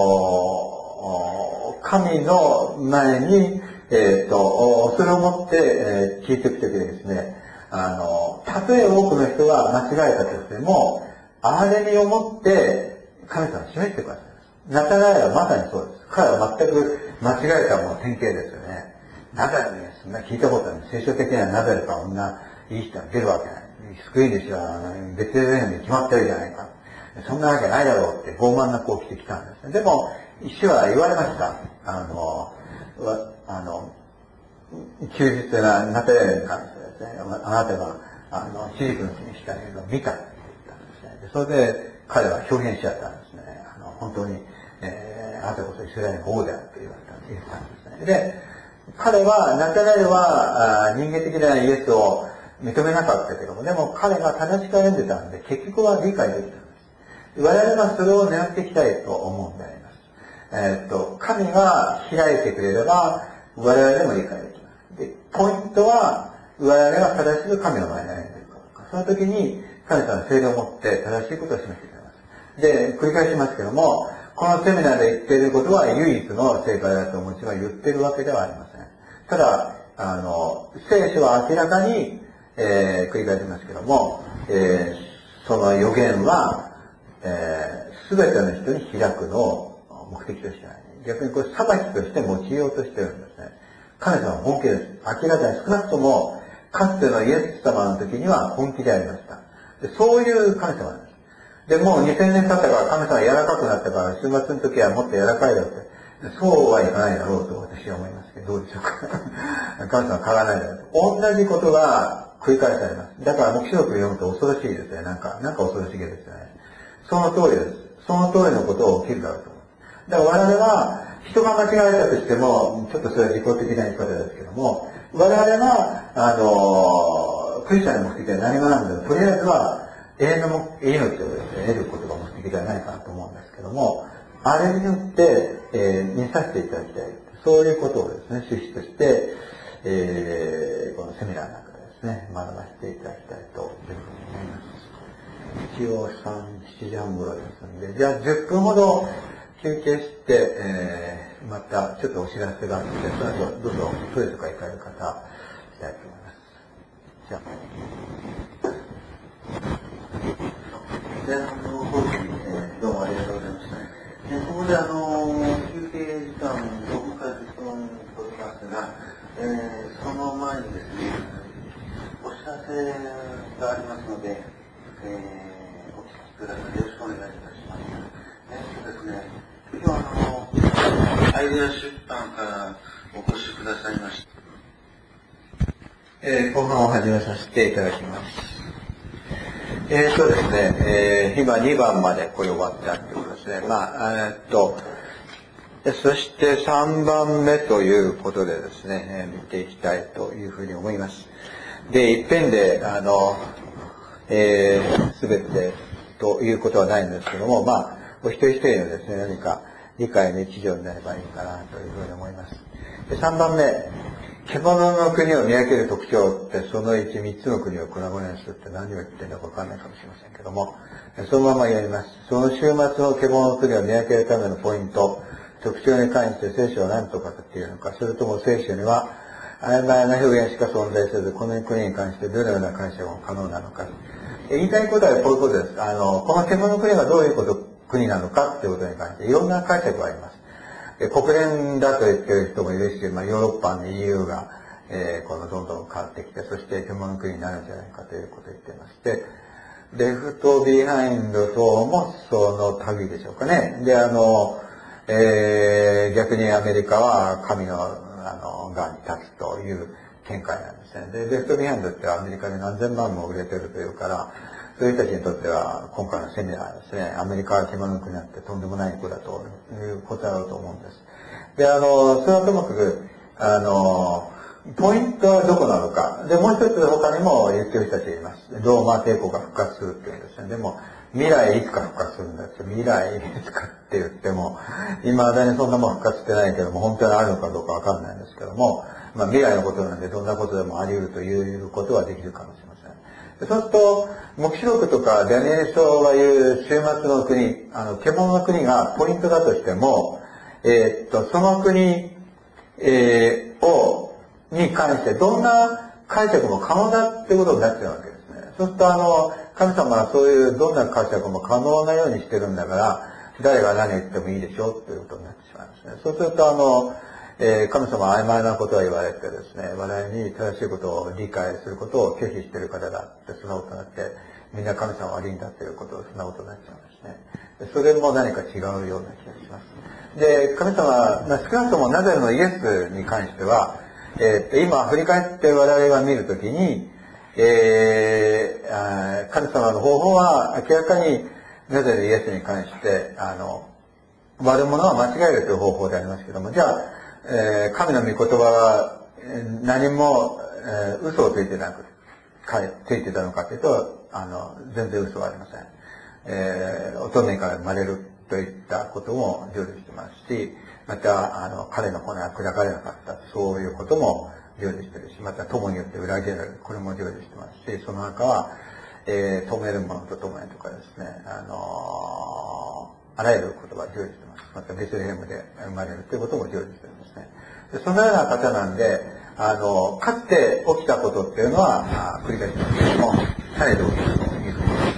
のー、神の前に、えっ、ー、と、それをもって、えー、聞いてきてくれですね、あの、たとえ多くの人が間違えたとしても、憐れみをもって、神様を示してください。ナタナエルはまさにそうです。彼は全く間違えたもの典型ですよね。ナザレルにそんな聞いたことない。聖書的にはナザレルからこんないい人が出るわけない。救い主は別レベルに決まってるじゃないか。そんなわけないだろうって傲慢な子を着てきたんですね。でも、主は言われました。あの、あの、忠実なナタレルに関してですね、あなたが、あの、シリクの木にしたのを見たって言ったんですね。でそれで、彼は表現しちゃったんですね。あの、本当に、えー、あなたこそイスラエルの王であると言われた言ったんですね。で、彼は、ナタレルは、あ人間的なイエスを認めなかったけども、でも彼が正しく歩んでたんで、結局は理解できたんです。我々はそれを狙っていきたいと思うんであります。えー、っと、神が開いてくれれば、我々でも理解できます。で、ポイントは、我々が正しく神の前に歩んでいるか。その時に、神様の聖霊を持って正しいことを示してくれます。で、繰り返しますけども、このセミナーで言っていることは唯一の正解だともちろん言っているわけではありません。ただ、あの、聖書は明らかに、えー、繰り返しますけども、えー、その予言は、えー、全ての人に開くのを目的としてない。逆にこれ裁きとして用いようとしているんですね。神様は本気です。明らかに少なくとも、かつてのイエス様の時には本気でありました。でそういう神様です。で、もうにせんねん経ったから神様は柔らかくなったから、週末の時はもっと柔らかいよって。そうはいかないだろうと私は思いますけど、どうでしょうか。神様は変わらないだろうと。同じことが繰り返されます。だから黙示録を読むと恐ろしいですね。なんか、なんか恐ろしげですよね。その通りです。その通りのことを起きるだろうと思う。だから我々は、人が間違えたとしても、ちょっとそれは自己的な言い方ですけども、我々は、あの、クリスチャンの目的は何もないので、とりあえずは、永遠の命を得ることが目的ではないかなと思うんですけども、あれによって、えー、見させていただきたい。そういうことをですね、趣旨として、えー、このセミナーの中でですね、学ばせていただきたいというふうに思います。一応さん、しちじはん頃ですので、じゃあじゅっぷんほど休憩して、えー、またちょっとお知らせがあって、その後どうぞトイレとか行かれる方、したいと思います。 じゃあ。で、あの、講義、えー、どうもありがとうございました。えー、ここであの、休憩時間ごふんからじゅっぷんとりますが、えー、その前にですね、お知らせがありますので、えー、お聞きください。よろしくお願いいたします。えー、そうですね、今日はあの、アイデア出版からお越しくださいました。えー、後半を始めさせていただきます。えーとですね、えー、今にばんまでこれ終わったってことですね。まあ、えーっと、そしてさんばんめということでですね、えー、見ていきたいというふうに思います。で、いっぺんで、あの、えー、すべてということはないんですけども、まあ、お一人一人のですね、何か理解の一助になればいいかなというふうに思います。で、さんばんめ、獣の国を見分ける特徴って、そのいち、みっつの国を粉々にするって何を言ってるのかわかんないかもしれませんけども、そのままやります。その週末の獣の国を見分けるためのポイント、特徴に関して聖書は何と語っているのか、それとも聖書には曖昧な表現しか存在せず、この国に関してどのような解釈も可能なのか。言いたいことはこういうことです。あの、この獣の国がどういうこと、国なのかっていうことに関していろんな解釈があります。国連だと言ってる人もいるし、まあ、ヨーロッパの イーユー が、えー、このどんどん変わってきて、そして獣の国になるんじゃないかということを言っていまして、レフトビハインド等もその類でしょうかね。で、あの、えー、逆にアメリカは神の、あの、側に立つという見解なんですね。で、レフトビハインドってアメリカで何千万も売れてるというから、そういう人たちにとっては、今回のセミナーですね、アメリカは獣の国なんてとんでもない子だということだろうと思うんです。で、あの、それはともかく、あの、ポイントはどこなのか。で、もう一つ他にも言ってる人たちがいます。ローマ帝国が復活するっていうんですね。でも、未来いつか復活するんだって、未来いつかって言っても、未だにそんなもん復活してないけども、本当にあるのかどうかわかんないんですけども、まあ未来のことなんでどんなことでもあり得るということはできるかもしれません。そうすると、黙示録とかダニエル書が言う終末の国、あの、獣の国がポイントだとしても、えー、っと、その国、えー、を、に関してどんな解釈も可能だっていうことになっちゃうわけですね。そうすると、あの、神様はそういうどんな解釈も可能なようにしてるんだから、誰が何を言ってもいいでしょうっていうことになってしまいますね。そうすると、あの、えー、神様は曖昧なことを言われてですね、我々に正しいことを理解することを拒否している方だってそんなことになって、みんな神様は悪いんだということをそんなことになっちゃうんですね。それも何か違うような気がします。で、神様、まあ、少なくともナザレのイエスに関しては、えー、今振り返って我々が見るときに、えー、神様の方法は明らかにナザレのイエスに関して、あの、悪者は間違えるという方法でありますけども、じゃあ、えー、神の御言葉は何も、えー、嘘をついてなく、ついてたのかというと、あの、全然嘘はありません。えー、乙女から生まれるといったことも成就してますし、また、あの、彼の骨は砕かれなかった、そういうことも成就してるし、また友によって裏切られる、これも成就してますし、その中は、えー、止めるものと止めとかですね、あのー、あらゆることが成就してます。またベツレヘムで生まれるということも成就してるんですね。でそのような方なんで、あの、かつて起きたことっていうのは、あ繰り返しますけれども、再度起きるというふうに思います。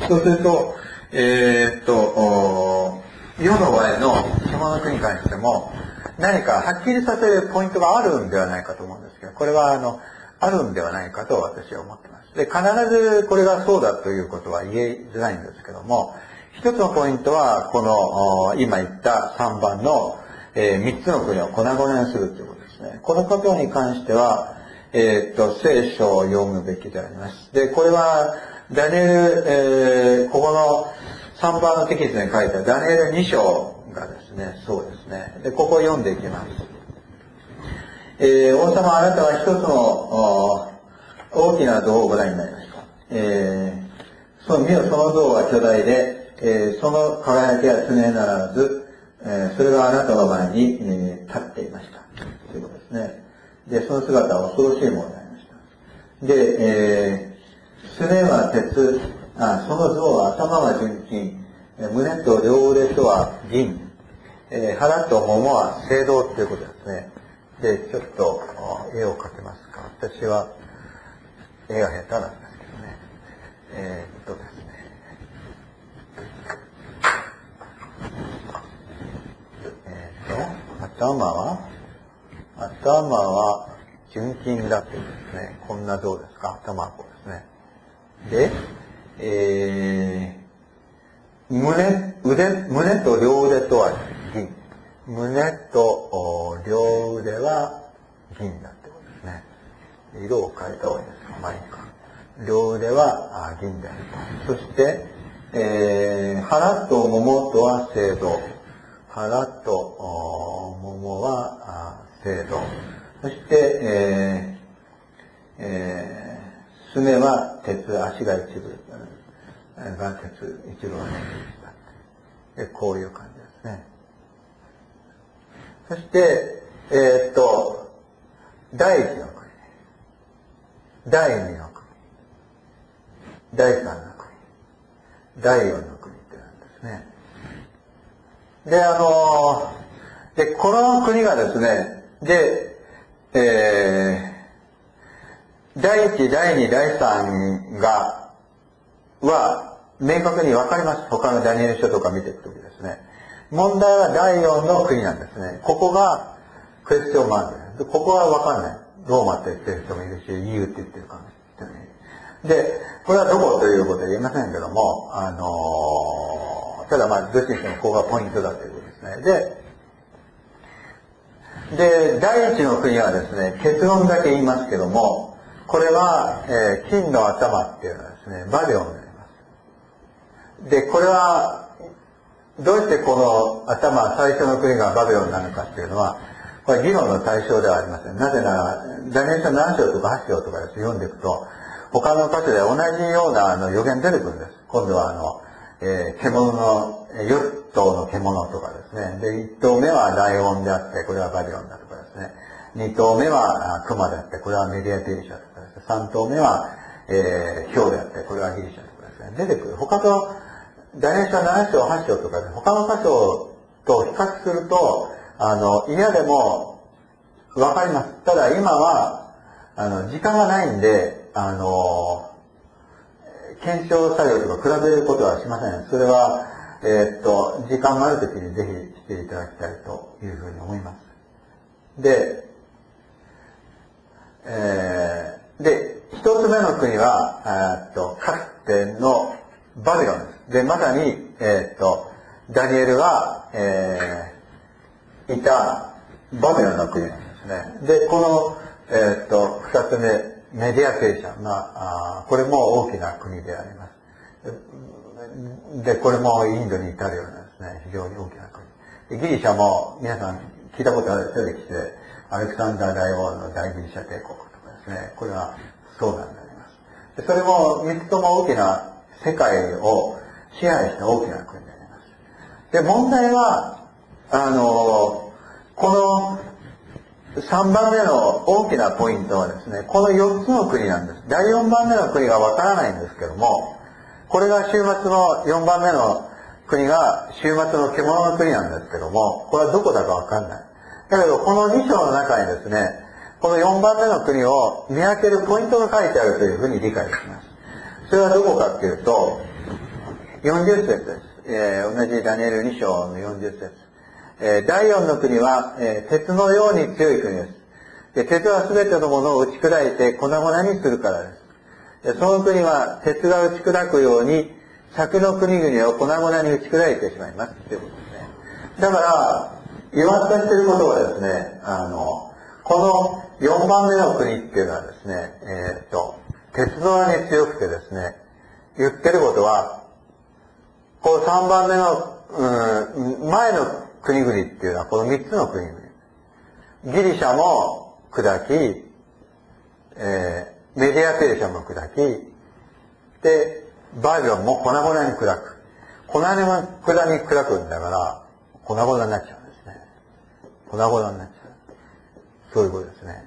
そうすると、えー、っと、世の場合の獣の国に関しても、何かはっきりさせるポイントがあるんではないかと思うんですけど、これは、あの、あるんではないかと私は思っています。で、必ずこれがそうだということは言えづらいんですけども、一つのポイントは、この、今言ったさんばんの、えー、みっつの国を粉々にするということですね。このことに関しては、えー、っと、聖書を読むべきであります。で、これは、ダニエル、えー、ここのさんばんのテキストに書いたダニエルに章がですね、そうですね。で、ここを読んでいきます。えー、王様、あなたは一つの大きな像をご覧になりました。えー、その見よ、その像は巨大で、えー、その輝きは常ならず、えー、それがあなたの前に、えー、立っていました。ということですね。で、その姿は恐ろしいものでありました。で、えー、すねは鉄、あ、その像は頭は純金、胸と両腕とは銀、えー、腹と桃は青銅ということですね。で、ちょっと絵を描けますか。私は、 絵が下手なんですけどね。えー、っとですね。えー、っと、頭は、頭は純金だってですね、こんな像ですか、頭はこうですね。で、えー、胸、腕、胸と両腕とは銀。胸と両腕は銀だってことですね。色を変えた方がいいですか、まあいいか。両腕は銀であると。そして、えー、腹とももとは青銅。腹とももは青銅。そして、えーえー、すねは鉄、足が一部が鉄、一部が鉄で、こういう感じですね。そして、えー、っと、第一の国、第二の国、第三の国、第四の国ってなんですね。で、あのー、で、この国がですね、で、えー、第一、第二、第三が、は、明確に分かります。他のダニエル書とか見ていくときですね。問題は第四の国なんですね。ここがクエスチョンマークです。ここは分かんない。ローマって言ってる人もいるし、イーユーって言ってるかもしれない。で、これはどこということは言えませんけども、あのー、ただまあ、どっちにしてもここがポイントだということですね。で、で、第一の国はですね、結論だけ言いますけども、これは、えー、金の頭っていうのはですね、バビロンになります。で、これは、どうしてこの頭、最初の国がバビロンなのかっていうのは、これ議論の対象ではありません。なぜなら、ダニエル書なな章とかはち章とかです読んでいくと、他の箇所で同じようなあの予言出てくるんです。今度はあの、えー、獣の、よっ頭の獣とかですね。で、いち頭目はライオンであって、これはバビロンだとかですね。に頭目は熊であって、これはメディアペリシャとかですね。さん頭目は、えー、ヒョウであって、これはギリシャとかですね。出てくる。他と、ダニエル書なな章、はち章とかで、他の箇所と比較すると、あの、嫌でもわかります。ただ今は、あの、時間がないんで、あの、検証作業とか比べることはしません。それは、えー、っと、時間があるときにぜひしていただきたいというふうに思います。で、えー、で、一つ目の国は、えー、っと、かつてのバビロンです。で、まさに、えー、っと、ダニエルが、えー、いたバビロンの国なんですね。で、この、えー、っと、二つ目、メディアペルシャ、まあ、あこれも大きな国であります。で、これもインドに至るようなですね、非常に大きな国。でギリシャも皆さん聞いたことある出てきて、アレクサンダー大王の大ギリシャ帝国とかですね、これはそうなんであります。でそれも三つとも大きな世界を支配した大きな国であります。で、問題は、あの、このさんばんめの大きなポイントはですね、このよっつの国なんです。だいよんばんめの国がわからないんですけども、これが終末のよんばんめの国が終末の獣の国なんですけども、これはどこだかわかんない。だけど、このに章の中にですね、このよんばんめの国を見分けるポイントが書いてあるというふうに理解します。それはどこかっていうと、よんじゅっ節です。えー、同じダニエルに章のよんじゅっ節。えー、だいよんの国は、えー、鉄のように強い国です。で、鉄はすべてのものを打ち砕いて粉々にするからです。で、その国は鉄が打ち砕くように、先の国々を粉々に打ち砕いてしまいます。ということですね。だから、言わんとしていることはですね、あの、このよんばんめの国っていうのはですね、えっと、鉄のように強くてですね、言ってることは、このさんばんめの、うん、前の国々っていうのはこのみっつの国々。ギリシャも砕き、えー、メディアペルシャも砕き、で、バビロンも粉々に砕く。粉々に砕くんだから、粉々になっちゃうんですね。粉々になっちゃう。そういうことですね。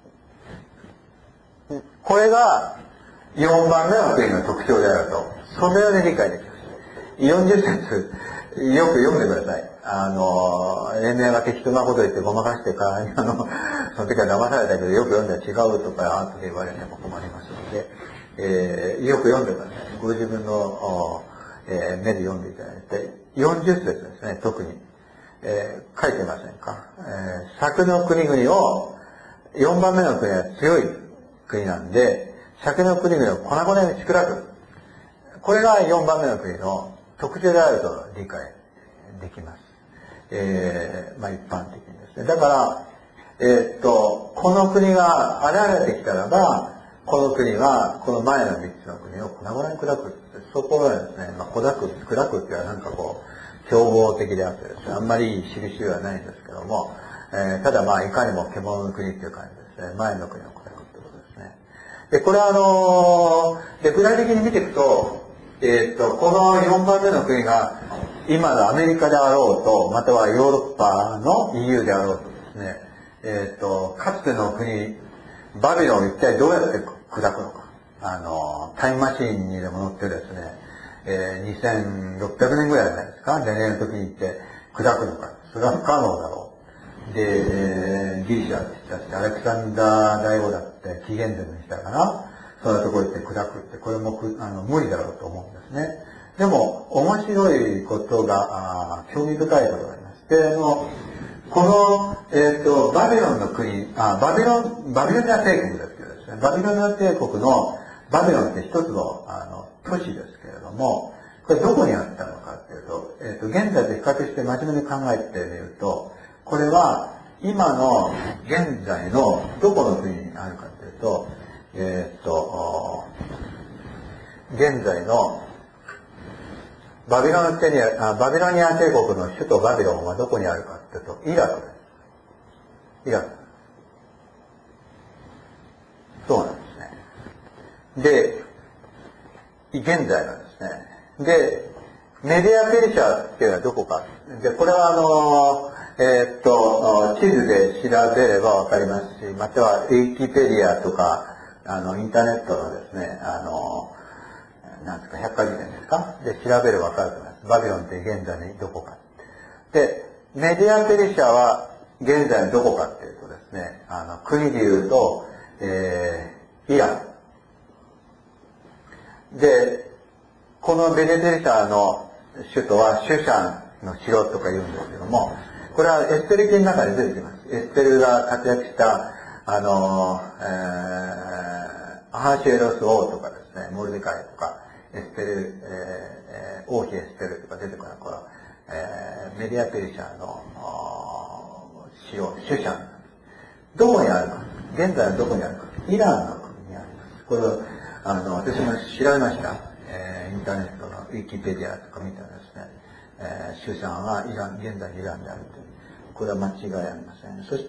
これがよんばんめの国の特徴であると、そのように理解できます。よんじゅっ節、よく読んでください。 あの、英明が適当なこと言ってごまかしてから、あの、その時は騙されたけど、よく読んだら違うとか、後で言われても困りますので、えー、よく読んでください。ご自分の、えー、目で読んでいただいて、よんじゅっ節ですね、特に。えー、書いてませんか。えー、先の国々を、よんばんめの国は強い国なんで、先の国々を粉々にちくらく。これがよんばんめの国の特徴であると理解できます。えー、まあ一般的にですね。だから、えー、っと、この国が現れてきたらば、この国は、この前のみっつの国を粉々に砕く。そこがですね、まあ、砕く、砕くっていうのはなんかこう、凶暴的であってですね、あんまりいい印ではないんですけども、えー、ただまあ、いかにも獣の国っていう感じですね。前の国を砕くってことですね。で、これはあのー、で、具体的に見ていくと、えー、っと、このよんばんめの国が、今のアメリカであろうと、またはヨーロッパの イーユー であろうとですね、えー、っと、かつての国、バビロンを一体どうやって砕くのか。あの、タイムマシーンにでも乗ってですね、えー、にせんろっぴゃくねんぐらいじゃないですか、レネの時に行って砕くのか。それは不可能だろう。で、えー、ギリシャって言ったし、アレクサンダー大王だって紀元前の時代かな。そんなところ行って砕くって、これもくあの無理だろうと思うんですね。でも、面白いことが、あ興味深いことがあります。で、あの、この、えっと、バビロンの国、あ、バビロン、バビロニア帝国ですけどですね、バビロニア帝国の、バビロンって一つの、あの、都市ですけれども、これどこにあったのかっていうと、えっと、現在と比較して真面目に考えてみると、これは、今の、現在の、どこの国にあるかっていうと、えっと、現在の、バビロン帝あバビロニア帝国の首都バビロンはどこにあるかっていうと、イラクです。イラク。そうなんですね。で、現在のですね。で、メディアペルシャっていうのはどこか。で、これはあの、えー、っと、地図で調べればわかりますし、またはウィキペディアとか、あの、インターネットのですね、あの、なんですか、百科事典ですかで、調べればわかると思います。バビロンって現在にどこか。で、メディアペルシャは現在のどこかっていうとですね、あの、国で言うと、えー、イラン。で、このメディアペルシャの首都はシュシャンの城とか言うんですけども、これはエステル記の中で出てきます。エステルが活躍した、あの、えー、アハシエロス王とかですね、モルデカイとか、エステル、えー、王妃エステルとか出てくるこの、えー、メディアペルシャの城、シュシャン。どこにあるか。現在はどこにあるか。イランの国にあります。これを、あの、私も調べました。えー、インターネットのウィキペディアとか見たらですね、えー、シュシャンはイラン、現在イランであるという。これは間違いありません。そして、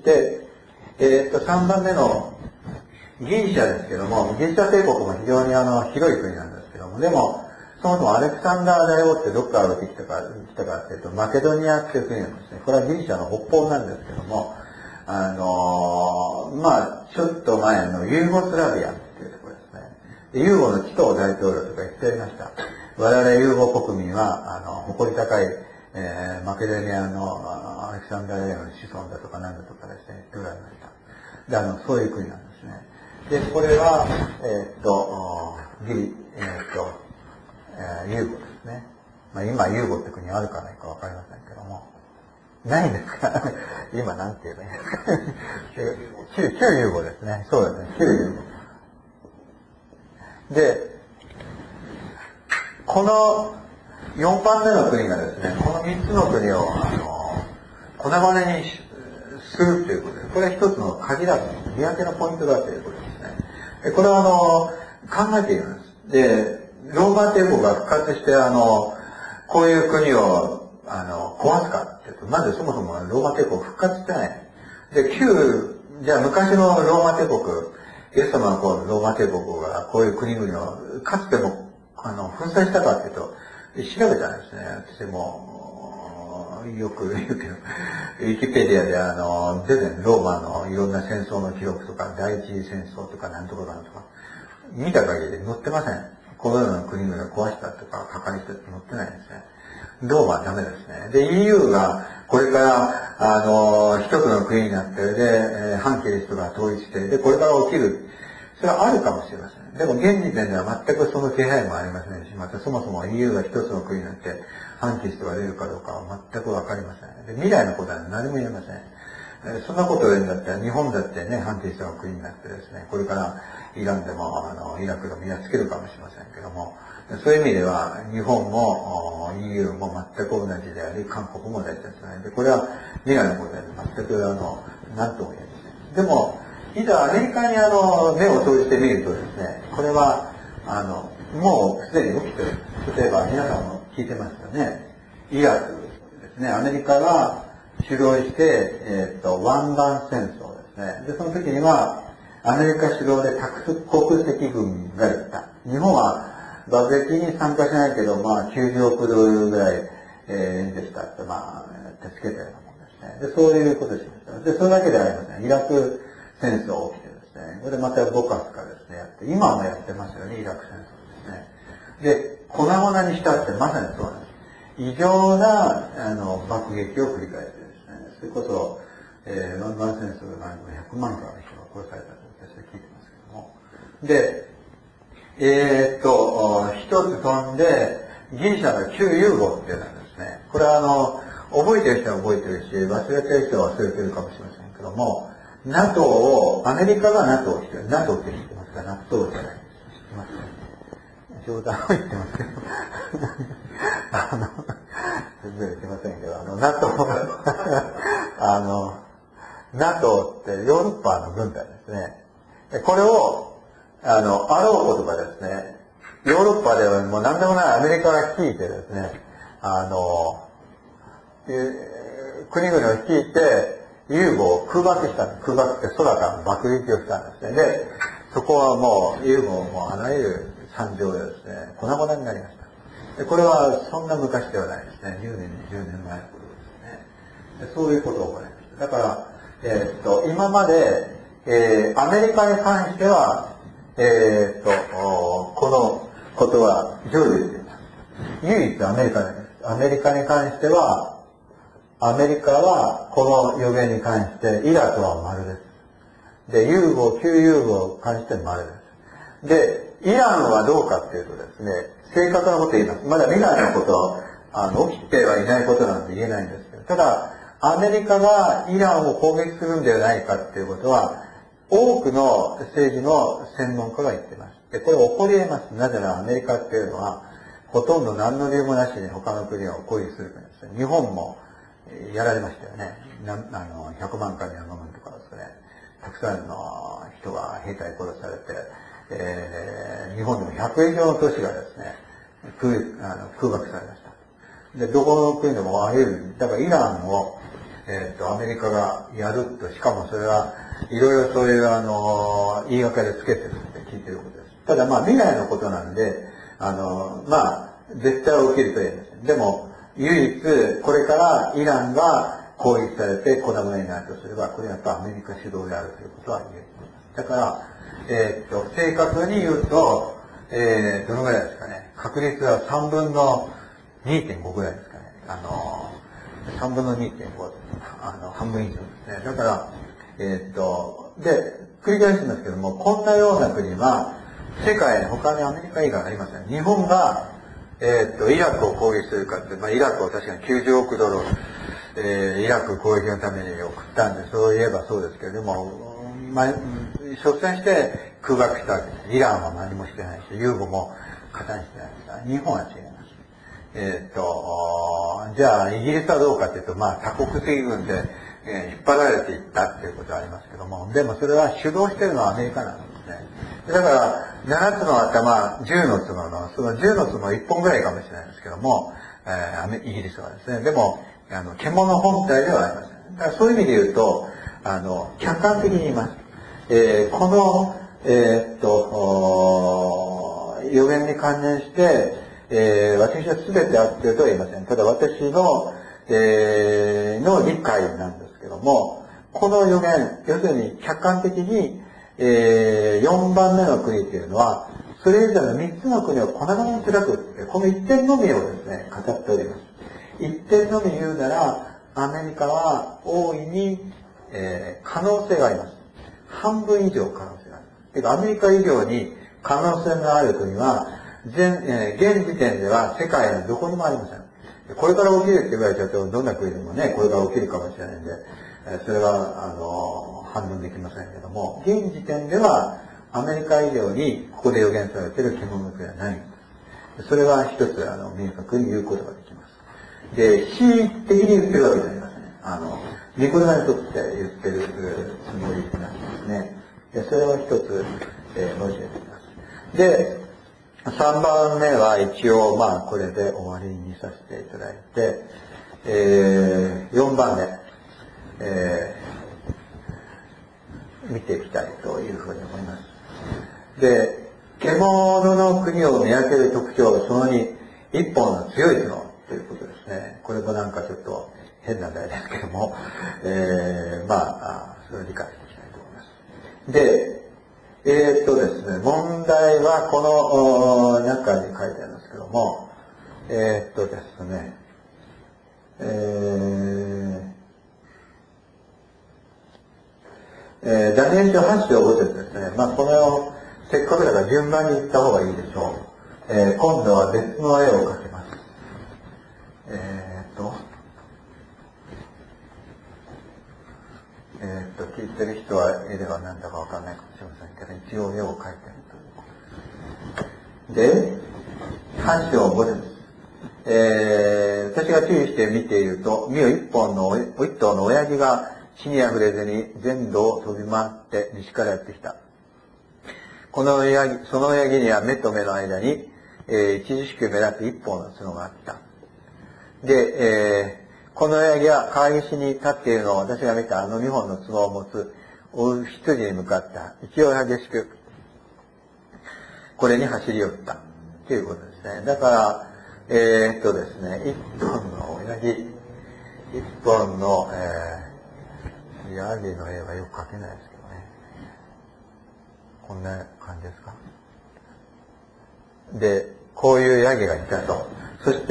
えー、っと、さんばんめのギリシャですけども、ギリシャ帝国も非常にあの、広い国なんですけども、でも、そもそもアレクサンダー大王ってどこから出てきたか、来たかっていうと、マケドニアっていう国なんですね。これはギリシャの北方なんですけども、あのー、まあちょっと前のユーゴスラビアっていうところですね。でユーゴのチトー大統領とか言っておりました。我々ユーゴ国民は、あの、誇り高い、えー、マケドニアのアレクサンダー大王の子孫だとか何だとかですね、言っておられました。で、あの、そういう国なんですね。で、これは、えー、っと、ギリ、えー、っと、えー、ユーゴですね。まあ今ユーゴって国あるかないかわかりませんけども。ないんですか今なんて言えばいいんですか旧、旧ユーゴですね。そうですね。旧ユーゴ。で、このよんばんめの国がですね、このみっつの国を、あの、粉々にするということで、これは一つの鍵だと、見分けのポイントだということですね。これはあの、考えているんです。で、ローマ帝国が復活して、あの、こういう国を、あの、壊すかっていうと、まずそもそもローマ帝国復活してない。で、旧、じゃあ昔のローマ帝国、イエス様の頃のローマ帝国がこういう国々をかつても、あの、粉砕したかっていうと、調べたんですね。私も、よく言うけど、ウィキペディアであの、出てるローマのいろんな戦争の記録とか、第一次戦争とかなんとかなんとか、見た限りで載ってません。 このような国々を壊したとか破壊したって載ってないんですね。ローマはダメですね。で、イーユー がこれから、あの、一つの国になって、で、えー、反キリストが統一して、で、これから起きる。それはあるかもしれません。でも現時点では全くその気配もありませんし、またそもそも イーユー が一つの国になって、反キリストが出るかどうかは全くわかりません。で、未来のことは何も言えません。えー、そんなことを言うんだったら、日本だってね、反キリストの国になってですね、これからイランでも、あの、イラクでもやっつけるかもしれませんけども、そういう意味では、日本も イーユー も全く同じであり、韓国も同じですね。で、これは未来のことで全く、あの、何とも言えません。でも、いざアメリカにあの、目を閉じてみるとですね、これは、あの、もうすでに起きてる。例えば、皆さんも聞いてますよね。イラクですね、アメリカが主導して、えっと、湾岸戦争ですね。で、その時には、アメリカ主導で多国籍軍が行った。日本は、爆撃に参加しないけど、まあ、きゅうじゅうおくドルぐらい、えー、でしたって、まあ、助けたようなもんですね。で、そういうことをしました。で、それだけではありません。イラク戦争起きてですね、これまたボカスからですね、やって、今もやってますよね、イラク戦争ですね。で、粉々にしたってまさにそうなんです。異常な、あの、爆撃を繰り返してですね、それこそ、えー、湾岸戦争で何もひゃくまんからの人が殺されたと私は聞いてますけども。で、えー、っと、一つ飛んで、ギリシャの旧ユーゴっていうのはですね、これはあの、覚えてる人は覚えてるし、忘れてる人は忘れてるかもしれませんけども、NATO を、アメリカが NATO をしてる。NATO って知ってますか？ NATO じゃないです。知ってますか？冗談を言ってますけど。あの、全然言ってませんけど、あの、NATO あの、NATO ってヨーロッパの軍隊ですね。これを、あの、あろうことがですね、ヨーロッパではもう何でもないアメリカが率いてですね、あの、国々を率いて、ユーゴを空爆したんです。空爆って空から爆撃をしたんですね。で、そこはもう、ユーゴもあらゆる惨状でですね、粉々になりました。で、これはそんな昔ではないですね。じゅうねん、にじゅうねんまえのことですね。で、そういうことを行いました。だから、えー、っと、今まで、えー、アメリカに関しては、えー、っと、このことは成就しています。唯一アメリカです。アメリカに関しては、アメリカはこの予言に関して、イラクは丸です。で、ユーゴ、旧ユーゴに関して丸です。で、イランはどうかっていうとですね、正確なこと言います。まだ未来のことを、あの、起きてはいないことなんで言えないんですけど、ただ、アメリカがイランを攻撃するんではないかっていうことは、多くの政治の専門家が言っています。で、これ起こり得ます。なぜならアメリカっていうのは、ほとんど何の理由もなしに他の国を攻撃する国です。日本もやられましたよね。なあのひゃくまんかに何万とかですね。たくさんの人が兵隊殺されて、えー、日本でもひゃく以上の都市がですね、空あの空爆されました。で、どこの国でもあり得る。だからイランを、えっと、アメリカがやると、しかもそれはいろいろそういうあの、言い訳でつけてるって聞いてることです。ただまあ未来のことなんで、あの、まあ、絶対起きると言えません。でも、唯一、これからイランが攻撃されて粉々になるとすれば、これはやっぱアメリカ主導であるということは言えると思います。だから、えっと、正確に言うと、えー、どのぐらいですかね。確率はさんぶんの にてんご ぐらいですかね。あの、さんぶんの にてんご、あの、半分以上ですね。だから、えー、っと、で、繰り返しますけども、こんなような国は、世界に他にアメリカ以外ありません。日本が、えー、っと、イラクを攻撃するかって、まあ、イラクを確かにきゅうじゅうおくドル、えー、イラク攻撃のために送ったんで、そういえばそうですけれども、まあ、率先して空爆したわけです。イランは何もしてないし、ユーゴも加担してないですから、日本は違います。えー、っと、じゃあ、イギリスはどうかというと、まあ、多国籍軍で、えー、引っ張られていったっていうことはありますけども、でもそれは主導しているのはアメリカなんですね。だから、ななつの頭、じゅうの角の、そのじゅうの角いっぽんぐらいかもしれないですけども、えー、イギリスはですね、でも、あの、獣本体ではありません。だからそういう意味で言うと、あの、客観的に言います。えー、この、えー、っと、予言に関連して、えー、私は全て合っているとは言いません。ただ私の、えー、の理解なんですけども、この予言、要するに客観的に、えー、よんばんめの国というのは、 それ以上のみっつの国を粉々に砕くって、この一点のみをですね、語っております。一点のみ言うなら、アメリカは大いに、えー、可能性があります。半分以上可能性があります。てか、アメリカ以上に可能性がある国は、全、えー、現時点では世界のどこにもありません。これから起きるって言われちゃうと、どんな国でもね、これから起きるかもしれないんで、えー、それは、あのー、反論できませんけども、現時点では、アメリカ以上にここで予言されている獣の国はない。それは一つ、あの、明確に言うことができます。で、恣意的に言ってるわけじゃありません。あの、見言葉にとって言ってるつもりなんですね。で、それを一つ、えー、申し上げています。で、さんばんめは一応、まあ、これで終わりにさせていただいて、えー、よんばんめ、えー、見ていきたいというふうに思います。で、獣の国を見分ける特徴、そのに、一本の強い角ということですね。これもなんかちょっと変な題ですけども、えー、まあ、それを理解していきたいと思います。で、えー、っとですね、問題はこの中に書いてありますけども、えー、っとですね、えーえー、ダニエル書はち章ご節ですね。まあ、この、せっかくだから順番に言った方がいいでしょう。えー、今度は別の絵を描きます。えー、っと、えー、っと、聞いてる人は絵では何だかわかんないかもしれませんけど、一応絵を描いてるという。で、はち章ご節。えー、私が注意して見ていると、見よ一本の、一頭の親父が血に溢れずに全土を飛び回って西からやってきた。この親父、その親父には目と目の間に、えー、著しく目立つ一本の角があった。で、えー、この親父は川岸に立っているのを私が見たあの二本の角を持つ追う羊に向かった勢い激しく、これに走り寄った。ということですね。だから、えー、っとですね、一本の親父、一本の、えー、ヤギの絵はよく描けないですけどね。こんな感じですか。で、こういうヤギがいたと。そして、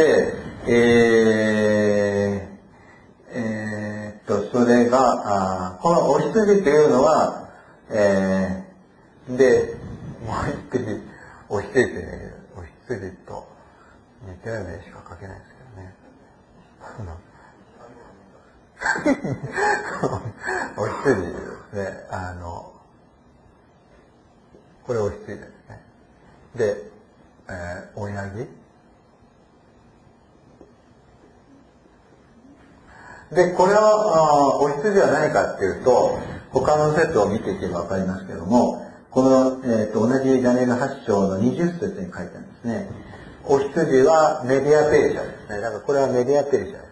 えー、えー、っと、それが、あこのお羊というのは、えー、で、もう一匹、お羊という、お羊と似たような絵しか描けないですけどね。お羊ですね。あの、これお羊ですね。で、えー、親父で、これは、お羊は何かっていうと、他の説を見ていけばわかりますけども、この、えー、と同じダニエルはち章のにじゅっ節に書いてあるんですね。お羊はメディアペリシャですね。だからこれはメディアペリシャです。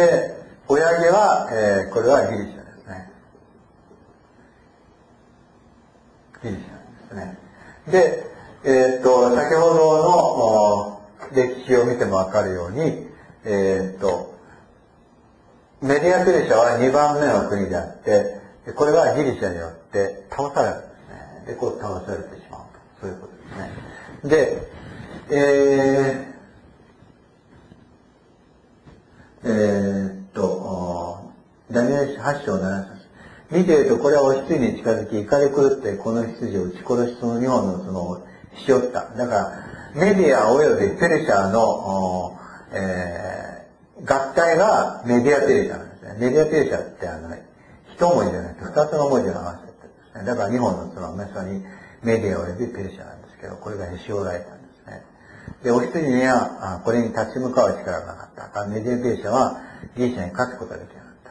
で、親毛は、えー、これはギリシャですね。ギリシャですね。で、えっと、先ほどの歴史を見てもわかるように、えっと、メディアペリシャはにばんめの国であって、これはギリシャによって倒されるんですね。で、こう倒されてしまうと。そういうことですね。で、えー、えー、っと、ダニエルはち章なな節。見ていると、これはお羊に近づき、怒り狂ってこの羊を撃ち殺し、そのにほんのそのしよった。だから、メディアおよびペルシャの、えー、合体がメディアペルシャなんですね。メディアペルシャってあの、一文字じゃなくて二つの文字を合わせてるんですね。だからにほんのそのまさにメディアおよびペルシャなんですけど、これがへし折られたんですね。で、お羊には、これに立ち向かう力がなかった。メディアペルシャはギリシャに勝つことができなかった。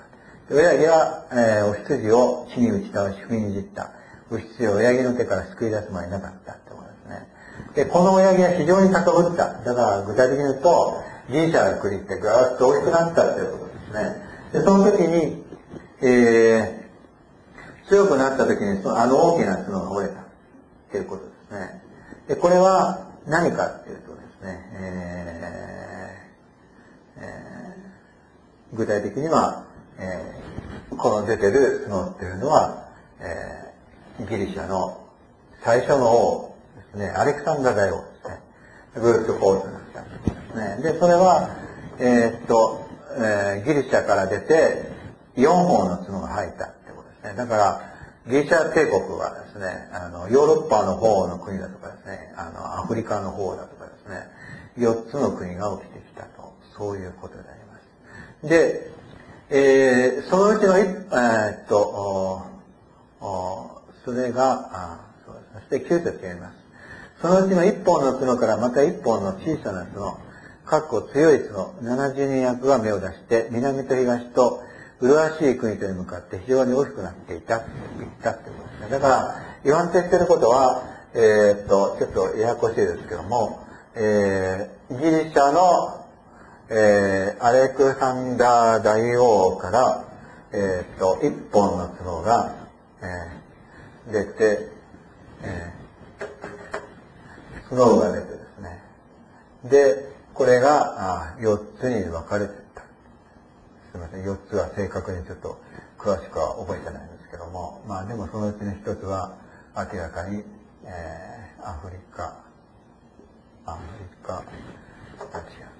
親父は、えー、お羊を地に打ち倒し踏みにじった。お羊を親父の手から救い出すまでなかったってことですね。で、この親父は非常に高ぶった。だから具体的に言うと、ギリシャの国ってぐーっと大きくなったっていうことですね。で、その時に、えー、強くなった時に、そのあの大きな角が折れたっていうことですね。で、これは何かっていうとですね、えーえー、具体的には、えこの出てる角っていうのは、えー、ギリシャの最初の王ですね、アレクサンダー大王ですね。ブルース・フォールとなったんですね。で、それは、えー、っと、えー、ギリシャから出てよんほんの角が生えたってことですね。だから、ギリシャ帝国はですね、あの、ヨーロッパの方の国だとかですね、あの、アフリカの方だとかですね、よっつの国が起きてきたと、そういうことであります。で、えー、そのうちの一、えー、っと、おおそれが、あそうですね、そしてきゅう節やります。そのうちの一本の角からまた一本の小さな角、かっこ強い角、ななじゅうにん役が芽を出して、南と東と麗しい国とに向かって非常に大きくなっていた、と言ったってことですね。だから、言わんと言ってることは、えー、っと、ちょっとややこしいですけども、えー、ギリシャの、えー、アレクサンダー大王から、えー、っと、一本の角が、えー、出て、えー、角が出てですね。で、これがよっつに分かれていった。すみません、よっつは正確にちょっと詳しくは覚えてないんですけども、まあでもそのうちのひとつは明らかに、えー、アフリカ、アフリカ、アジア。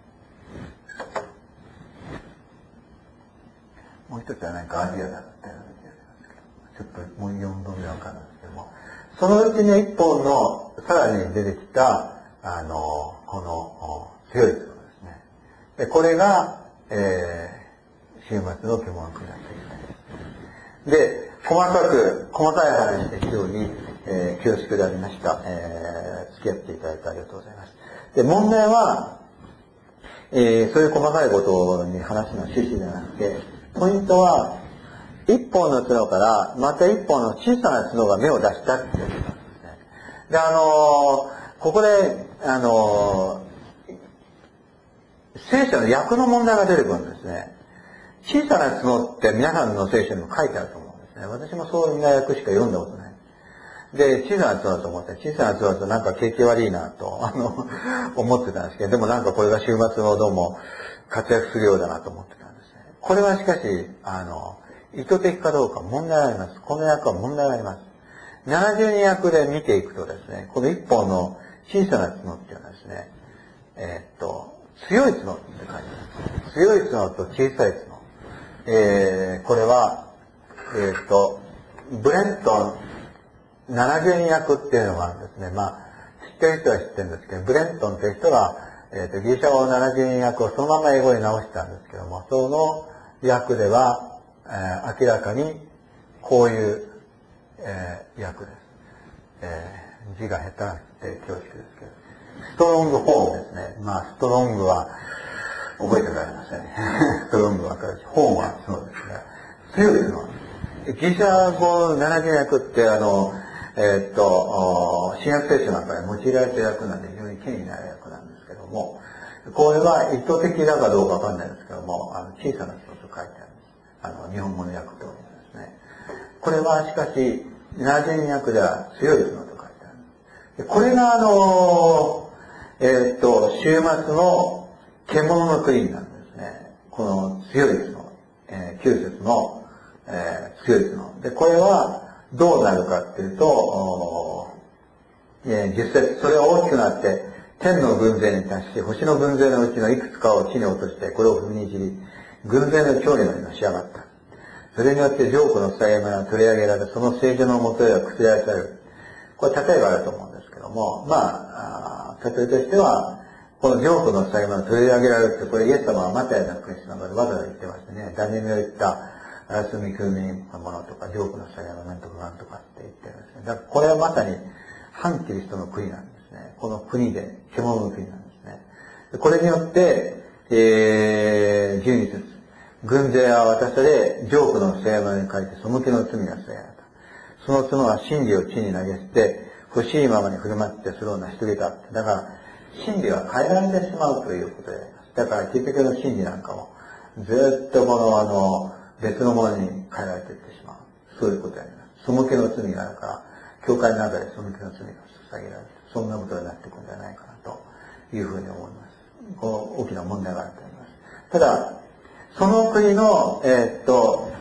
もう一つは何かアジアだったような気がしますけど、ちょっともうよんどめわかるんですけども、そのうちの一本のさらに出てきた、あの、この強い角ですね。で、これが、えー、終末の獣の国だったりで、細かく、細かい話で非常に、えー、恐縮でありました。えー、付き合っていただいてありがとうございます。で、問題は、えー、そういう細かいことに話の趣旨ではなくて、ポイントは、一本の角から、また一本の小さな角が芽を出したっていうことなんですね。で、あのー、ここで、あのー、聖書の訳の問題が出てくるんですね。小さな角って皆さんの聖書にも書いてあると思うんですね。私もそういう訳しか読んだことない。で、小さな角だと思って、小さな角だとなんか景気悪いなと、あの、思ってたんですけど、でもなんかこれが終末のどうも活躍するようだなと思ってたんですね。これはしかし、あの、意図的かどうか問題があります。この訳は問題があります。ななじゅうにん訳で見ていくとですね、この一本の小さな角っていうのはですね、えー、っと、強い角って書いてあります。強い角と小さい角。えー、これは、えー、っと、ブレントンななじゅうにん訳っていうのがあるんですね。まあ、知ってる人は知ってるんですけど、ブレントンという人が、えー、っと、ギリシャ語ななじゅうにん訳をそのまま英語に直したんですけども、その訳では、えー、明らかにこういう、えー、訳です。えー、字が下手って恐縮ですけど、ストロングホームですね。まあ、ストロングは覚えておられませんね。ストロングは分かるし、ホームはそうですね。強いのは、ギリシャ語ななじゅうにん訳って、あの、えー、っと、新約聖書なんかで用いられている訳なんで非常に権威のある訳なんですけども、これは意図的だかどうかわかんないですけども、あの小さな角と書いてあるんです。あの、日本語の訳通りですね。これはしかし、ななじゅうにん訳では強い角と書いてある。これがあの、えー、っと、終末の獣の国なんですね。この強い角、えー、きゅう節の、えー、強い角。で、これはどうなるかっていうと、えー、じゅっ節、それは大きくなって、天の軍勢に達し、星の軍勢のうちのいくつかを地に落として、これを踏みにじり、軍勢の長にのし上がった。それによって上空の塞山が取り上げられ、その聖女のもとへは覆される。これ例えばあると思うんですけども、まあ、あ例えとしては、この上空の塞山が取り上げられるって、これイエス様はマタイの福音書の中でわざわざ言ってましてね、ダニエルの言った、住みくみのものとか、上空の塞山なんとかなんとかって言ってるんですね。だからこれはまさに、反キリストの国なんですね。この国で、獣の国なんですね。これによって、えー、じゅうに節。軍勢は渡され、上空の聖山に書いて、背きの罪が据えられた。その角は真理を地に投げ捨て、欲しいままに振る舞ってそれを成し遂げた。だから、真理は変えられてしまうということであります。だから、結局の真理なんかも、ずっとこの、あの、別のものに変えられていってしまう。そういうことであります。背きの罪があるから、教会の中で背きの罪が捧げられる。そんなことになっていくんじゃないかなというふうに思います。この大きな問題があると思います。ただ、その国の、えー、っと、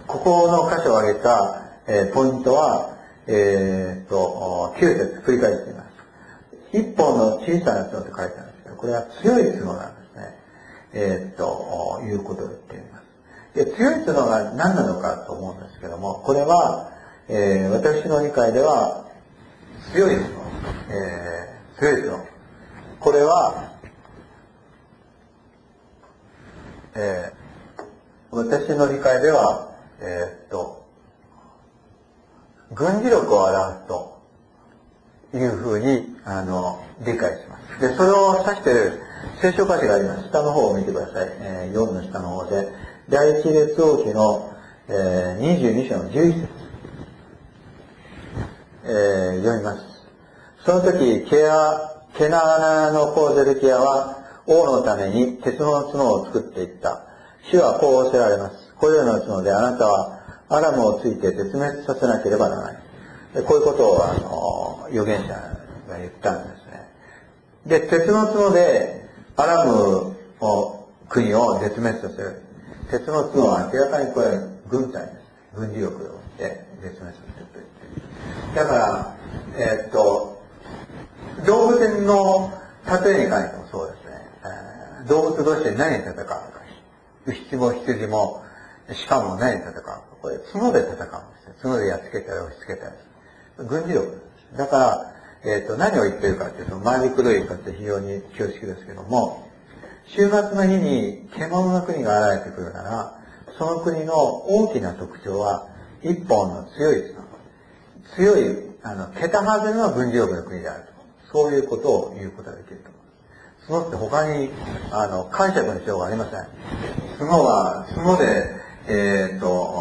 ここの箇所を挙げた、えー、ポイントは、えー、と、きゅう節繰り返しています。一本の小さな角って書いてあるんですけど、これは強い角なんですね。えー、と、いうことを言っています。で、強い角が何なのかと思うんですけども、これは、えー、私の理解では、強い角、えー、強い角。これは、えー、私の理解では、えー、っと、軍事力を表すというふうに、あの、理解します。で、それを指している聖書箇所があります。下の方を見てください。えー、よんの下の方で、第一列王記の、えー、にじゅうに章のじゅういち節、えー、読みます。その時、ケア、ケナアナの子ゼデキヤは、王のために鉄の角を作っていった。主はこう仰せられます。これらの角であなたはアラムをついて絶滅させなければならない。でこういうことを、あの、預言者が言ったんですね。で、鉄の角でアラムを、国を絶滅させる。鉄の角は明らかにこれ軍隊です。軍事力をで絶滅させると言っている。だから、えー、っと、動物の例えに関してもそうですね。えー、動物同士で何に戦うのか。牛も羊も鹿も何に戦うのか。これ角で戦うんですよ。角でやっつけたり押し付けたり。軍事力です。だから、えっと、何を言ってるかというと、回りくどい言い方で非常に恐縮ですけども、終末の日に獣の国が現れてくるなら、その国の大きな特徴は、一本の強い角。強い、あの、桁外れの軍事力の国であると。そういうことを言うことができると思います。角って他に、あの、解釈のしようがありません。角は、角で、えっ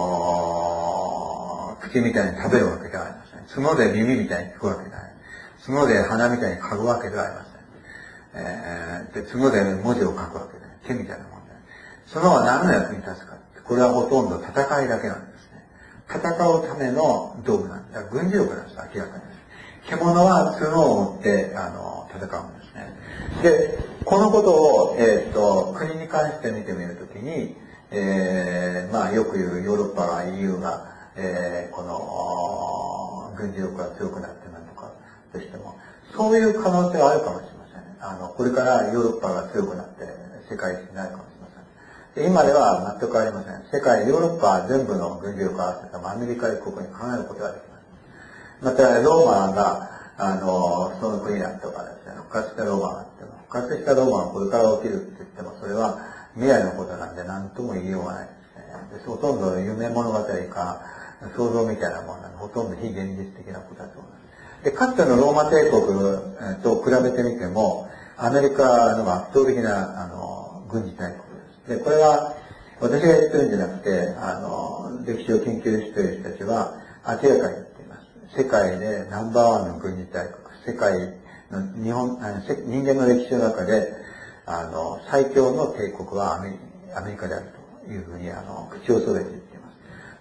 と、口みたいに食べるわけではありません。角で耳みたいに聞くわけではない。角で鼻みたいに嗅ぐわけではありません。えー、で、角で文字を書くわけで、手みたいなもんで。角は何の役に立つか。これはほとんど戦いだけなんですね。戦うための道具なんです。だから軍事力なんです、明らかに。獣は角を持って、あの、戦うんですね。で、このことを、えっと、国に関して見てみるときに、えー、まあ、よく言うヨーロッパが イーユー が、えー、この、軍事力が強くなってなのかとしても、そういう可能性はあるかもしれません。あの、これからヨーロッパが強くなって世界一になるかもしれません。で今では全くありません。世界、ヨーロッパ全部の軍事力を合わせたアメリカ一国に考えることができます。また、ローマが、あの、その国だとかですね、復活したローマがあっても、復活したローマがこれから起きるって言っても、それは未来のことなんで何とも言いようがないですね。でほとんど夢物語か、想像みたいなものなので、ほとんど非現実的なことだと思います。で、かつてのローマ帝国と比べてみても、アメリカの圧倒的な、あの、軍事大国です。で、これは、私が言ってるんじゃなくて、あの、歴史を研究している人たちは、明らかに言っています。世界でナンバーワンの軍事大国、世界の日本、あの人間の歴史の中で、あの、最強の帝国はアメリアメリカであるというふうに、あの、口を揃えて言っています。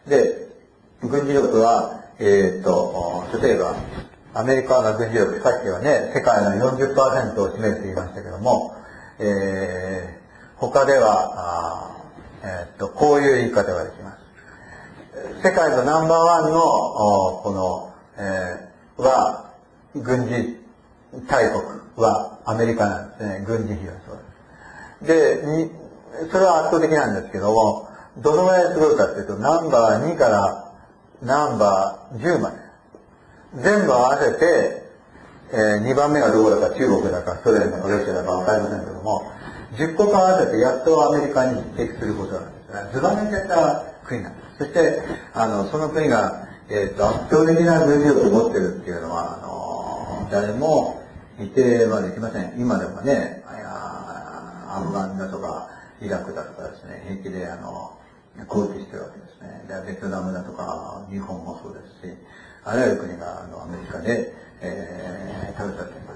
で、軍事力は、えっと、例えば、アメリカの軍事力、さっきはね、世界の よんじゅっパーセント を占めると言いましたけども、えー、他では、あえー、っと、こういう言い方ができます。世界のナンバーワンの、この、えー、は、軍事大国はアメリカなんですね。軍事費はそうです。で、に、それは圧倒的なんですけども、どのぐらいすごいかというと、ナンバーにからナンバーじゅうまで。全部合わせて、えー、にばんめがどこだか中国だかソ連だかロシアだかわかりませんけども、じゅっこか合わせてやっとアメリカに匹敵することなんですが、ずば抜けた国なんです。そして、あの、その国が、えっと、圧倒的な軍事力を持ってるっていうのは、あの、誰も否定はできません。今でもね、アフガンだとか、イラクだとかですね、平気であの、攻撃してるわけですね。でベトナムだとか、日本もそうですし、あらゆる国があのアメリカで、えー、食べされています。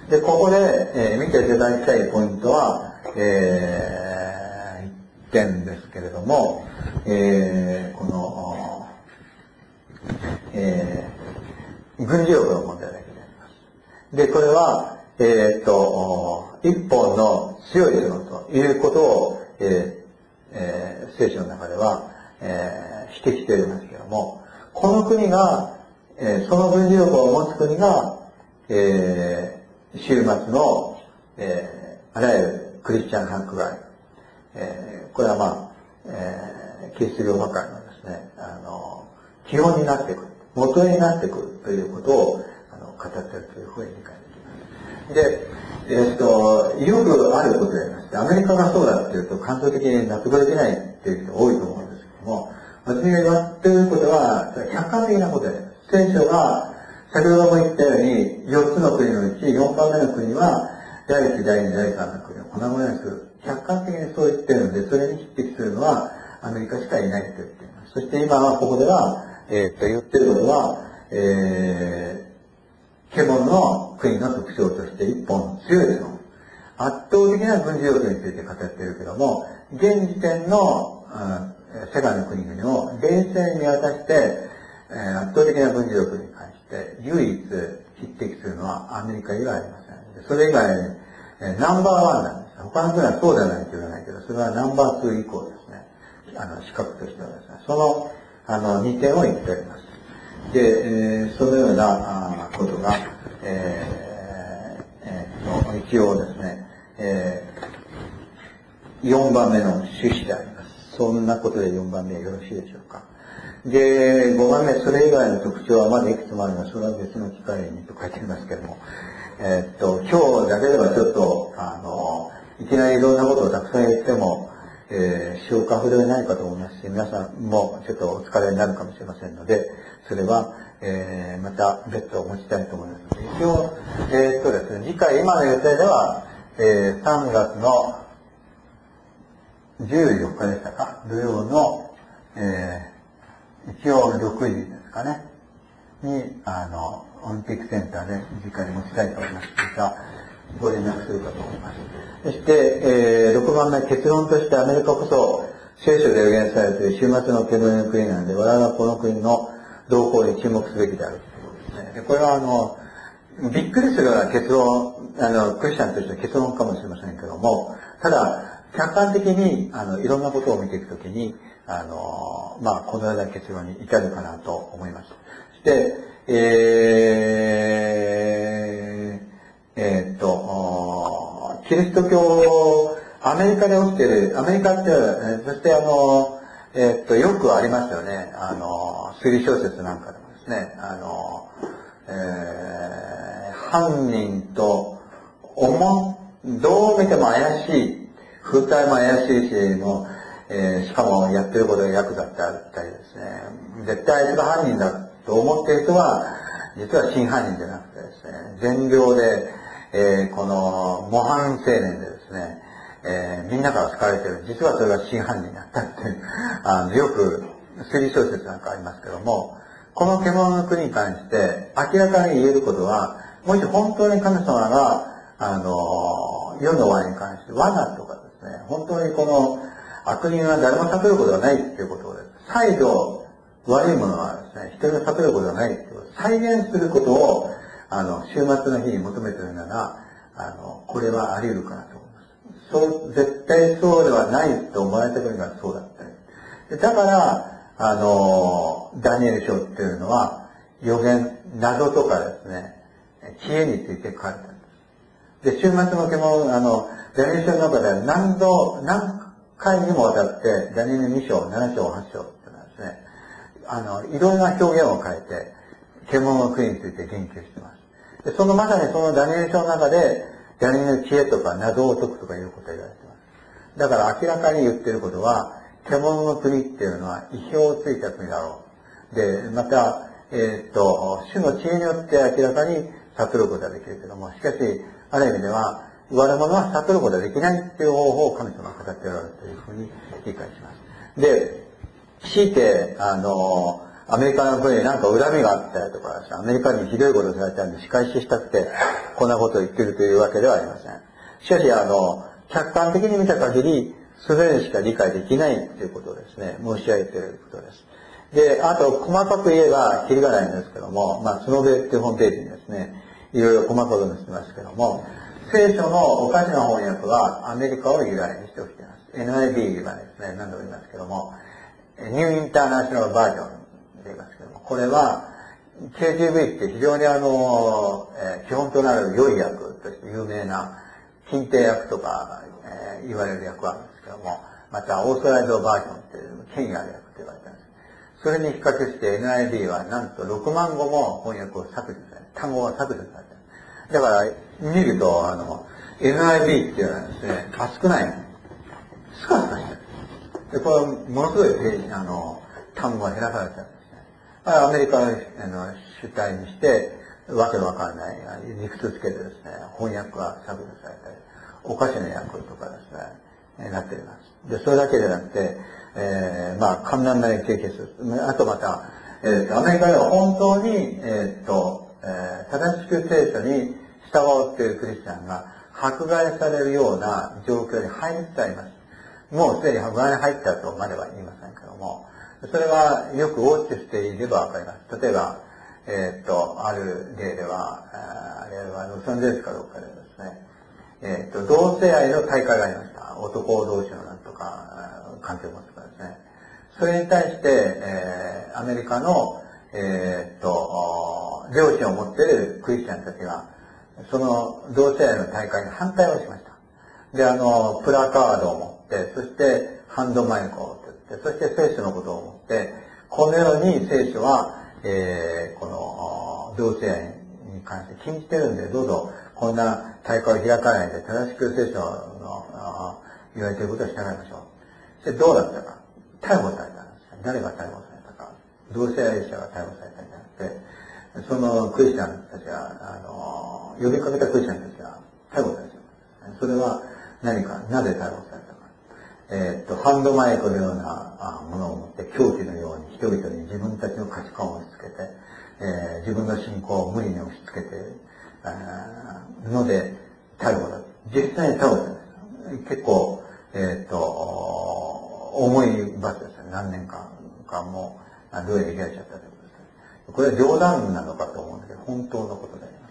で、ここで、えー、見ていただきたいポイントは、えー、一点ですけれども、えー、この、えー、軍事力の問題だけであります。で、これは、えー、っと、一本の強い角ということを、えーえー、聖書の中では、えー、指摘していますけれども、この国が、えー、その軍事力を持つ国が、えー、終末の、えー、あらゆるクリスチャン迫害、えー、これはまあ、えー、キリスト教破壊のですね、あの、基本になってくる、元になってくるということを、あの、語っているというふうに理解できます。で、えー、っと、よくあることでありまして、アメリカがそうだっていうと感情的に納得できないっていう人多いと思うんですけども、私が言っていることは、客観的なことで、聖書が、先ほども言ったように、よっつの国のうちよんばんめの国は、だいいち、だいに、だいさんの国を粉々にする。客観的にそう言ってるので、それに匹敵するのはアメリカしかいないと言っています。そして今はここでは、えー、っと、言ってることは、えー、獣の国の特徴として一本強いの。圧倒的な軍事力について語っているけども、現時点の、うん、世界の国々を冷静に見渡して、えー、圧倒的な軍事力に関して唯一匹敵するのはアメリカ以外ありません。それ以外、えー、ナンバーワンなんです。他の国はそうじゃないと言わないけど、それはナンバーツー以降ですね。あの、資格としてはですね。その、あの、にてんを言っております。で、えー、そのようなあことが、えーえー、と一応ですね、えー、よんばんめの趣旨であります。そんなことでよんばんめよろしいでしょうか。で、ごばんめ、それ以外の特徴はまだいくつもあるので、それは別の機会にと書いてありますけれども、えー、っと、今日だけではちょっと、あの、いきなりいろんなことをたくさん言っても、えー、消化不良になるかと思いますし、皆さんもちょっとお疲れになるかもしれませんので、それは、えー、また別途お持ちたいと思います。一応、えー、っとですね、次回、今の予定では、えー、さんがつのじゅうよっかでしたか、土曜の、えー、一応ろくじですかね、に、あの、オリンピックセンターで次回持ちたいと思います。また、ご連絡するかと思います。そして、えー、ろくばんめ、結論としてアメリカこそ、聖書で予言されている終末の煙の国なので、我々はこの国の動向に注目すべきであるということですね。で、これはあの、びっくりするような結論、あの、クリスチャンとしては結論かもしれませんけども、ただ、客観的に、あの、いろんなことを見ていくときに、あの、まあ、このような結論に至るかなと思います。そして、えー、えー、っと、キリスト教、アメリカで起きている、アメリカって、そしてあの、えー、っと、よくありますよね。あの、推理小説なんかでもですね、あの、えー、犯人と思どう見ても怪しい、風体も怪しいし、もう、えー、しかもやってることがヤクザってあったりですね、絶対あいつが犯人だと思っている人は、実は真犯人じゃなくてですね、善良で、えー、この模範青年でですね、えー、みんなから好かれている、実はそれが真犯人だったっていう、あの、よく推理小説なんかありますけども、この獣の国に関して明らかに言えることは、もし本当に神様が、あの、世の終わりに関して罠とかですね、本当にこの悪人は誰も悟ることがないっていうことを、再度悪いものはですね、人に悟ることがないっていうことを再現することを、あの、終末の日に求めているなら、あの、これはあり得るかなと思います。そう、絶対そうではないと思われた国がそうだったり。だから、あの、ダニエル書っていうのは、予言、謎とかですね、知恵について書かれてるんです。で、終末の獣、あの、ダニエル書の中では何度、何回にもわたって、ダニエルに章、なな章、はち章っていうのはですね、あの、いろんな表現を変えて、獣の国について言及してます。で、そのまさにそのダニエル書の中で、ダニエルの知恵とか謎を解くとかいうことが言われてます。だから明らかに言ってることは、獣の国っていうのは意表をついた国だろう。で、また、えー、っと、主の知恵によって明らかに悟ることができるけども、しかし、ある意味では、悪者は悟ることができないっていう方法を神様が語っておられるというふうに理解します。で、強いて、あの、アメリカの国になんか恨みがあったりとか、アメリカにひどいことをされたんで仕返ししたくて、こんなことを言っているというわけではありません。しかし、あの、客観的に見た限り、それにしか理解できないということをですね、申し上げていることです。で、あと、細かく言えば、キリがないんですけども、まあ、スノベっていうホームページにですね、いろいろ細かく載せてますけども、聖書のおかしな翻訳はアメリカを由来にして起きています。エヌアイブイ がですね、何度も言いますけども、 ニューインターナショナルバージョンで言いますけども、これは ケージーブイ って非常にあの、えー、基本となる良い役として有名な近帝役とか、えー、言われる役があるんですけども、またオーソライドバージョンっていう権威ある役と言われてるんです。それに比較して エヌアイビー はなんとろくまんごも翻訳を削除される。単語が削除されてる。だから見ると、あの、エヌアイビー っていうのはですね、少ない。スカスカしてる。で、これはものすごいページ、あの、単語が減らされてるんですね。アメリカの、あの主体にして、わけのわからない、理屈つけてですね、翻訳が削除されたり、おかしな訳とかですね、なっています。で、それだけでなくて、えー、まあ、簡単な経験する。あとまた、えーと、アメリカでは本当に、えーと、えー、正しく聖書に従っているクリスチャンが迫害されるような状況に入りつつあります。もうすでに迫害に入ったとまでは言いませんけども、それはよくウォッチしていればわかります。例えば、えっと、ある例では、あれはロサンゼルスかどうかでですね、えっと、同性愛の大会がありました。男同士のなんとか、関係を持つとかですね。それに対して、えー、アメリカの、えっと、良心を持っているクリスチャンたちが、その同性愛の大会に反対をしました。で、あの、プラカードを持って、そしてハンドマイクを持って、そして聖書のことを思って、このように聖書は、えー、この同性愛に関して禁じてるんで、どうぞこんな大会を開かないで正しく聖書の言われていることを従いましょう。そしてどうだったか。逮捕されたんです。誰が逮捕されたか。同性愛者が逮捕されたんじゃなくて、そのクリスチャンたちが、あの、呼びかけたクリスチャンたちが逮捕されたんです。それは何か、なぜ逮捕されたか。えー、っと、ハンドマイクのようなものを持って、狂気のように人々に自分たちの価値観を押し付けて、えー、自分の信仰を無理に押し付けているので、逮捕だ。実際に逮捕されたんです。結構、えー、っと、重い罰ですね。何年間かも、どうやら開いちゃったということです。これは冗談なのかと思うんだけど、本当のことであります。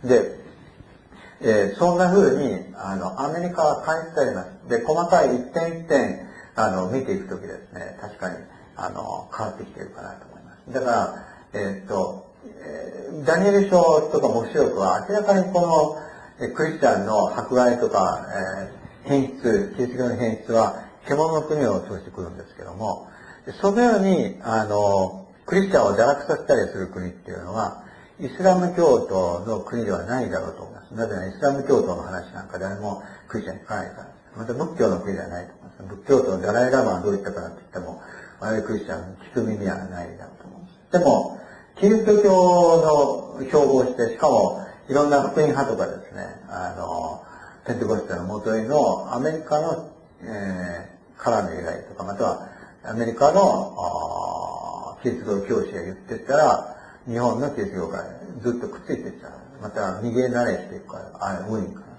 で、えー、そんな風に、あの、アメリカは感じてあります。で、細かい一点一点、あの、見ていくときですね、確かに、あの、変わってきているかなと思います。だから、えー、っと、えー、ダニエル書とか黙示録は明らかにこの、えー、クリスチャンの迫害とか、えー、変質、キリスト教の変質は、獣の国を通してくるんですけども、そのように、あの、クリスチャンを堕落させたりする国っていうのは、イスラム教徒の国ではないだろうと思います。なぜならイスラム教徒の話なんか誰もクリスチャンに書かないからです。また仏教の国ではないと思います。仏教徒のダライラマはどういったかなって言っても、我々クリスチャン聞く耳はないだろうと思うんです。でも、キリスト教の標榜して、しかもいろんな福音派とかですね、あの、ペンテコステの元々のアメリカの、えー、からの由来とか、またはアメリカのキリスト教教師が言ってったら、日本のキリスト教がずっとくっついていっちゃう。また逃げ慣れしていくから、あれ、大いに可能性あります。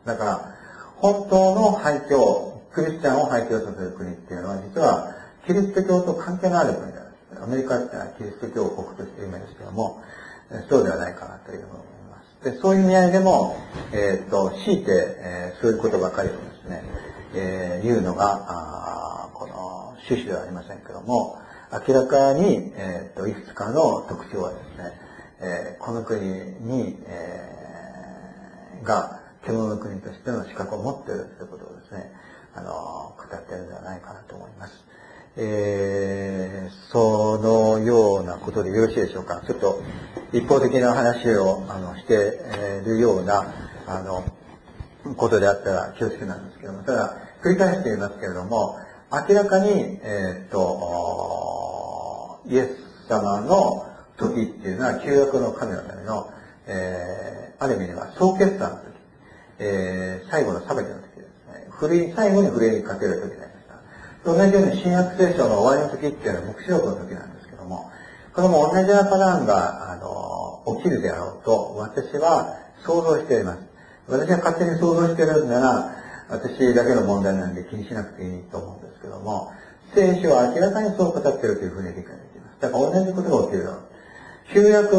だから、本当の廃墟、クリスチャンを廃墟させる国っていうのは、実はキリスト教と関係のある国である。アメリカってのはキリスト教国として有名ですけども、そうではないかなというふうに思います。で、そういう意味合いでも、えっと、強いて、えー、そういうことばかりをですね、えー、言うのが、あこの趣旨ではありませんけども、明らかに、えっと、いくつかの特徴はですね、えー、この国に、えー、が、獣の国としての資格を持っているということをですね、あの、語っているのではないかなと思います。えー、そのようなことでよろしいでしょうか。ちょっと一方的な話をあのしているようなあのことであったら気をつけなんですけども、ただ繰り返して言いますけれども、明らかに、えー、っとイエス様の時っていうのは旧約の神のための、えー、ある意味では総決算の時、えー、最後の裁きの時ですね。ふるい最後にふるいかける時でありました。同じように新約聖書の終わりの時っていうのは黙示録の時なんですけども、これも同じようなパターンが、あの、起きるであろうと、私は想像しています。私が勝手に想像しているなら、私だけの問題なんで気にしなくていいと思うんですけども、聖書は明らかにそう語っているというふうに理解できます。だから同じことが起きるだろう。旧約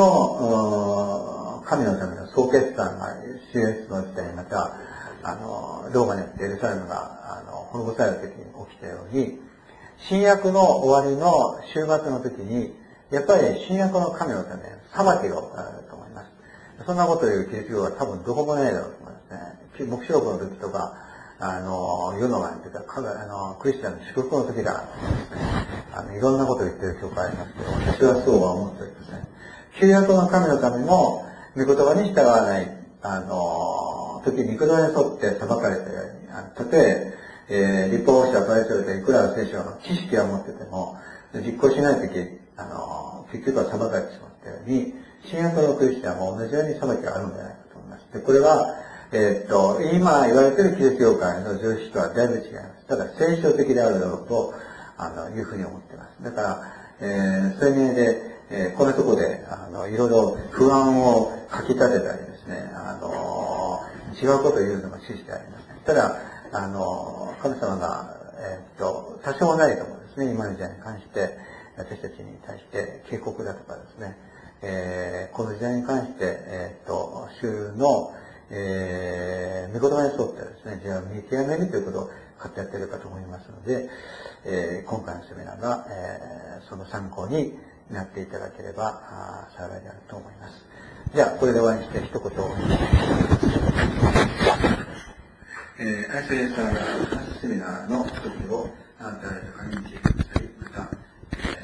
の神のための総決算が主イエスの時代にまた、あの、ローマによってエルサレムが、あの、滅ぼされた時に起きたように、 新約の終わりの終末の時に、やっぱり新約の神のため、裁きをあると思います。そんなことを言うキリスト教は多分どこもないだろうと思いますね。黙示録の時とか、あの、世の前にというか、あの、クリスチャンの祝福の時だとかですね、あの、いろんなことを言ってる教会ありますけど、私はそうは思っておりますね。旧約の神のためも、御言葉に従わない、あの、時に御言葉に沿って裁かれたように、あのたとえ、えー、立法者パリサイ人いくら聖書の知識は持ってても、実行しないとき、あの、結局は裁かれてしまったように、新約のクリスチャンも同じように裁きがあるんじゃないかと思います。で、これは、えー、っと、今言われているキリスト教会の常識とはだいぶ違います。ただ、聖書的であるだろうと、あの、いうふうに思っています。だから、えー、そういう意味で、えー、このところで、あの、いろいろ不安をかき立てたりですね、あの、違うことを言うのも趣旨でありません。ただ、あの、神様が、えー、っと、多少ないと思うんですね、今の時代に関して、私たちに対して警告だとかですね、えー、この時代に関して、えー、っと、主の、えー、御言葉に沿ってですね、じゃあ見極めるということを語ってやっているかと思いますので、えー、今回のセミナーが、えー、その参考になっていただければ幸いであると思います。じゃあ、これで終わりにして一言お願いします。えー、アイスレーサーセミナーの時をあなた